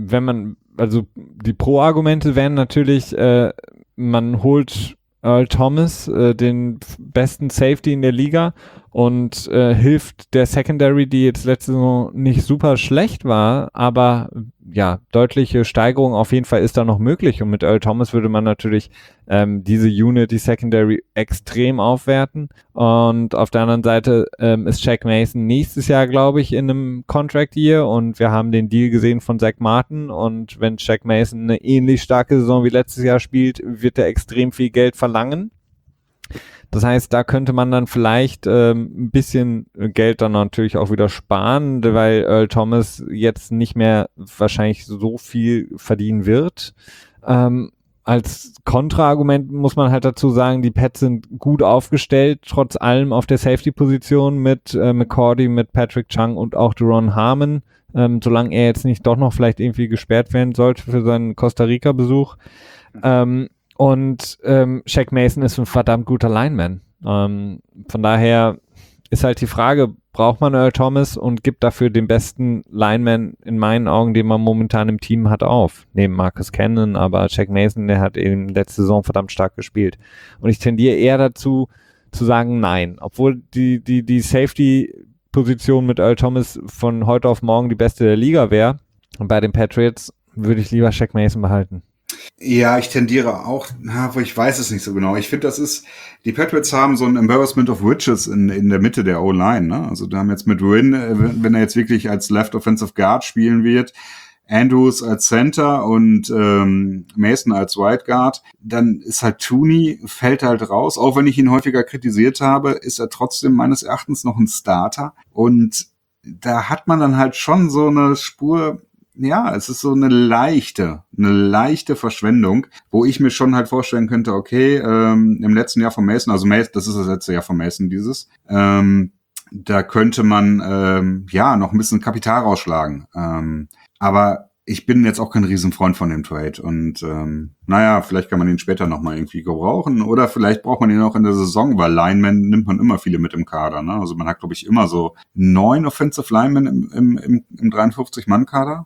die Pro-Argumente wären natürlich, man holt Earl Thomas, den besten Safety in der Liga, und hilft der Secondary, die jetzt letzte Saison nicht super schlecht war, aber deutliche Steigerung auf jeden Fall ist da noch möglich, und mit Earl Thomas würde man natürlich diese Unit, die Secondary, extrem aufwerten. Und auf der anderen Seite ist Shaq Mason nächstes Jahr, glaube ich, in einem Contract Year, und wir haben den Deal gesehen von Zach Martin, und wenn Shaq Mason eine ähnlich starke Saison wie letztes Jahr spielt, wird er extrem viel Geld verlangen. Das heißt, da könnte man dann vielleicht ein bisschen Geld dann natürlich auch wieder sparen, weil Earl Thomas jetzt nicht mehr wahrscheinlich so viel verdienen wird. Als Kontraargument muss man halt dazu sagen, die Pats sind gut aufgestellt, trotz allem auf der Safety-Position mit McCourty, mit Patrick Chung und auch Deron Harmon, solange er jetzt nicht doch noch vielleicht irgendwie gesperrt werden sollte für seinen Costa-Rica-Besuch. Und Shaq Mason ist ein verdammt guter Lineman. Von daher ist halt die Frage, braucht man Earl Thomas und gibt dafür den besten Lineman in meinen Augen, den man momentan im Team hat, auf. Neben Marcus Cannon, aber Shaq Mason, der hat eben letzte Saison verdammt stark gespielt. Und ich tendiere eher dazu, zu sagen nein. Obwohl die Safety-Position mit Earl Thomas von heute auf morgen die beste der Liga wäre. Und bei den Patriots würde ich lieber Shaq Mason behalten.
Ja, ich tendiere auch, aber ich weiß es nicht so genau. Ich finde, die Patriots haben so ein Embarrassment of Riches in der Mitte der O-Line, ne? Also da haben jetzt mit Wynn, wenn er jetzt wirklich als Left Offensive Guard spielen wird, Andrews als Center und Mason als Right Guard, dann ist halt Tooney, fällt halt raus. Auch wenn ich ihn häufiger kritisiert habe, ist er trotzdem meines Erachtens noch ein Starter. Und da hat man dann halt schon so eine Spur ja, es ist so eine leichte Verschwendung, wo ich mir schon halt vorstellen könnte, okay, im letzten Jahr von Mason, also Mason, das ist das letzte Jahr von Mason da könnte man ja noch ein bisschen Kapital rausschlagen. Aber ich bin jetzt auch kein Riesenfreund von dem Trade und naja, vielleicht kann man ihn später nochmal irgendwie gebrauchen oder vielleicht braucht man ihn auch in der Saison, weil Linemen nimmt man immer viele mit im Kader. Ne? Also man hat, glaube ich, immer so 9 Offensive Linemen im 53-Mann-Kader.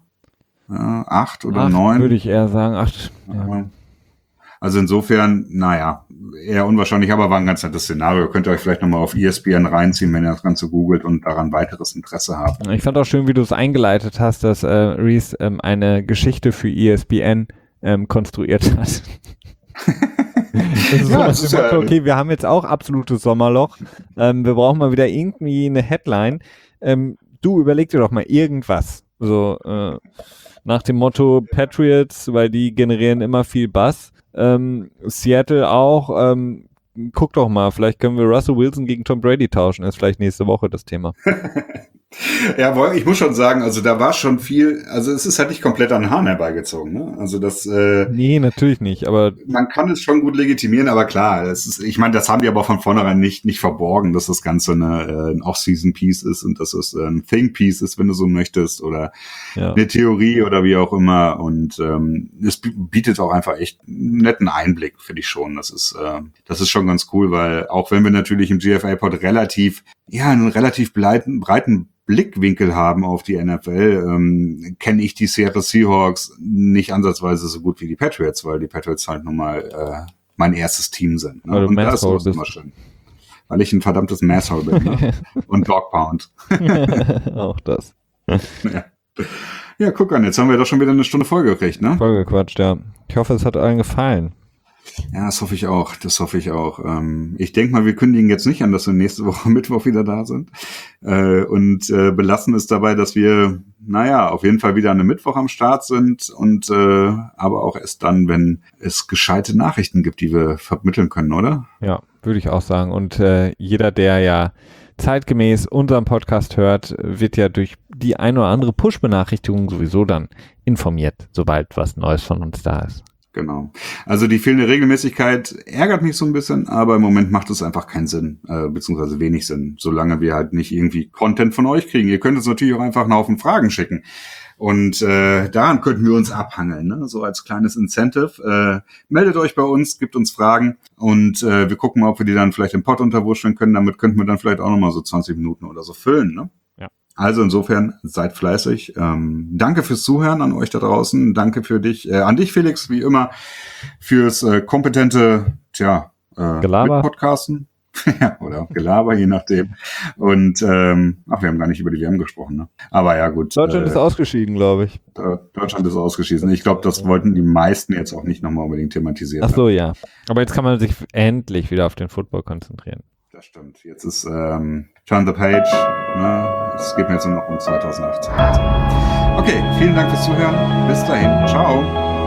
8 oder 9.
Würde ich eher sagen, 8.
Ja. Also insofern, naja, eher unwahrscheinlich, aber war ein ganz nettes Szenario. Könnt ihr euch vielleicht nochmal auf ESPN reinziehen, wenn ihr das Ganze googelt und daran weiteres Interesse habt.
Ich fand auch schön, wie du es eingeleitet hast, dass Reese eine Geschichte für ESPN konstruiert hat. Das ist ja, das ist Motto, okay, wir haben jetzt auch absolutes Sommerloch. Wir brauchen mal wieder irgendwie eine Headline. Du überleg dir doch mal irgendwas. So nach dem Motto Patriots, weil die generieren immer viel Bass. Seattle auch. Guck doch mal, vielleicht können wir Russell Wilson gegen Tom Brady tauschen. Ist vielleicht nächste Woche das Thema.
Ja, ich muss schon sagen, also da war schon viel, also es ist halt nicht komplett an den Haaren herbeigezogen, ne? Also das
nee, natürlich nicht, aber
man kann es schon gut legitimieren, aber klar, das ist, ich meine, das haben die aber von vornherein nicht verborgen, dass das Ganze ein Off-Season-Piece ist und dass es ein Think-Piece ist, wenn du so möchtest, oder eine Theorie oder wie auch immer, und es bietet auch einfach echt einen netten Einblick, finde ich schon. Das ist schon ganz cool, weil auch wenn wir natürlich im GFA-Pod einen relativ breiten Blickwinkel haben auf die NFL, kenne ich die Seattle Seahawks nicht ansatzweise so gut wie die Patriots, weil die Patriots halt nun mal mein erstes Team sind. Ne? Und das ist immer schön. Weil ich ein verdammtes Masshole bin. Ne? Und Dog Pound.
Auch das.
Ja, guck an, jetzt haben wir doch schon wieder eine Stunde vollgekriegt, ne?
Vollgequatscht, ja. Ich hoffe, es hat allen gefallen.
Ja, das hoffe ich auch. Ich denke mal, wir kündigen jetzt nicht an, dass wir nächste Woche Mittwoch wieder da sind und belassen es dabei, dass wir, auf jeden Fall wieder an einem Mittwoch am Start sind und aber auch erst dann, wenn es gescheite Nachrichten gibt, die wir vermitteln können, oder?
Ja, würde ich auch sagen. Und jeder, der ja zeitgemäß unseren Podcast hört, wird ja durch die ein oder andere Push-Benachrichtigung sowieso dann informiert, sobald was Neues von uns da ist.
Genau. Also die fehlende Regelmäßigkeit ärgert mich so ein bisschen, aber im Moment macht es einfach keinen Sinn, beziehungsweise wenig Sinn, solange wir halt nicht irgendwie Content von euch kriegen. Ihr könnt uns natürlich auch einfach einen Haufen Fragen schicken. Und daran könnten wir uns abhangeln, ne? So als kleines Incentive. Meldet euch bei uns, gebt uns Fragen und wir gucken mal, ob wir die dann vielleicht im Pod unterwurschteln können. Damit könnten wir dann vielleicht auch nochmal so 20 Minuten oder so füllen, ne? Also insofern, seid fleißig. Danke fürs Zuhören an euch da draußen. Danke an dich, Felix, wie immer, fürs kompetente, Podcasten. Oder Gelaber, je nachdem. Und wir haben gar nicht über die WM gesprochen, ne? Aber ja, gut.
Deutschland ist ausgeschieden, glaube ich.
Deutschland ist ausgeschieden. Ich glaube, das wollten die meisten jetzt auch nicht nochmal unbedingt thematisieren.
Ach so, ja. Aber jetzt kann man sich endlich wieder auf den Football konzentrieren.
Das stimmt. Jetzt ist Turn the Page. Ne? Es geht mir jetzt nur noch um 2018. Okay, vielen Dank fürs Zuhören. Bis dahin. Ciao.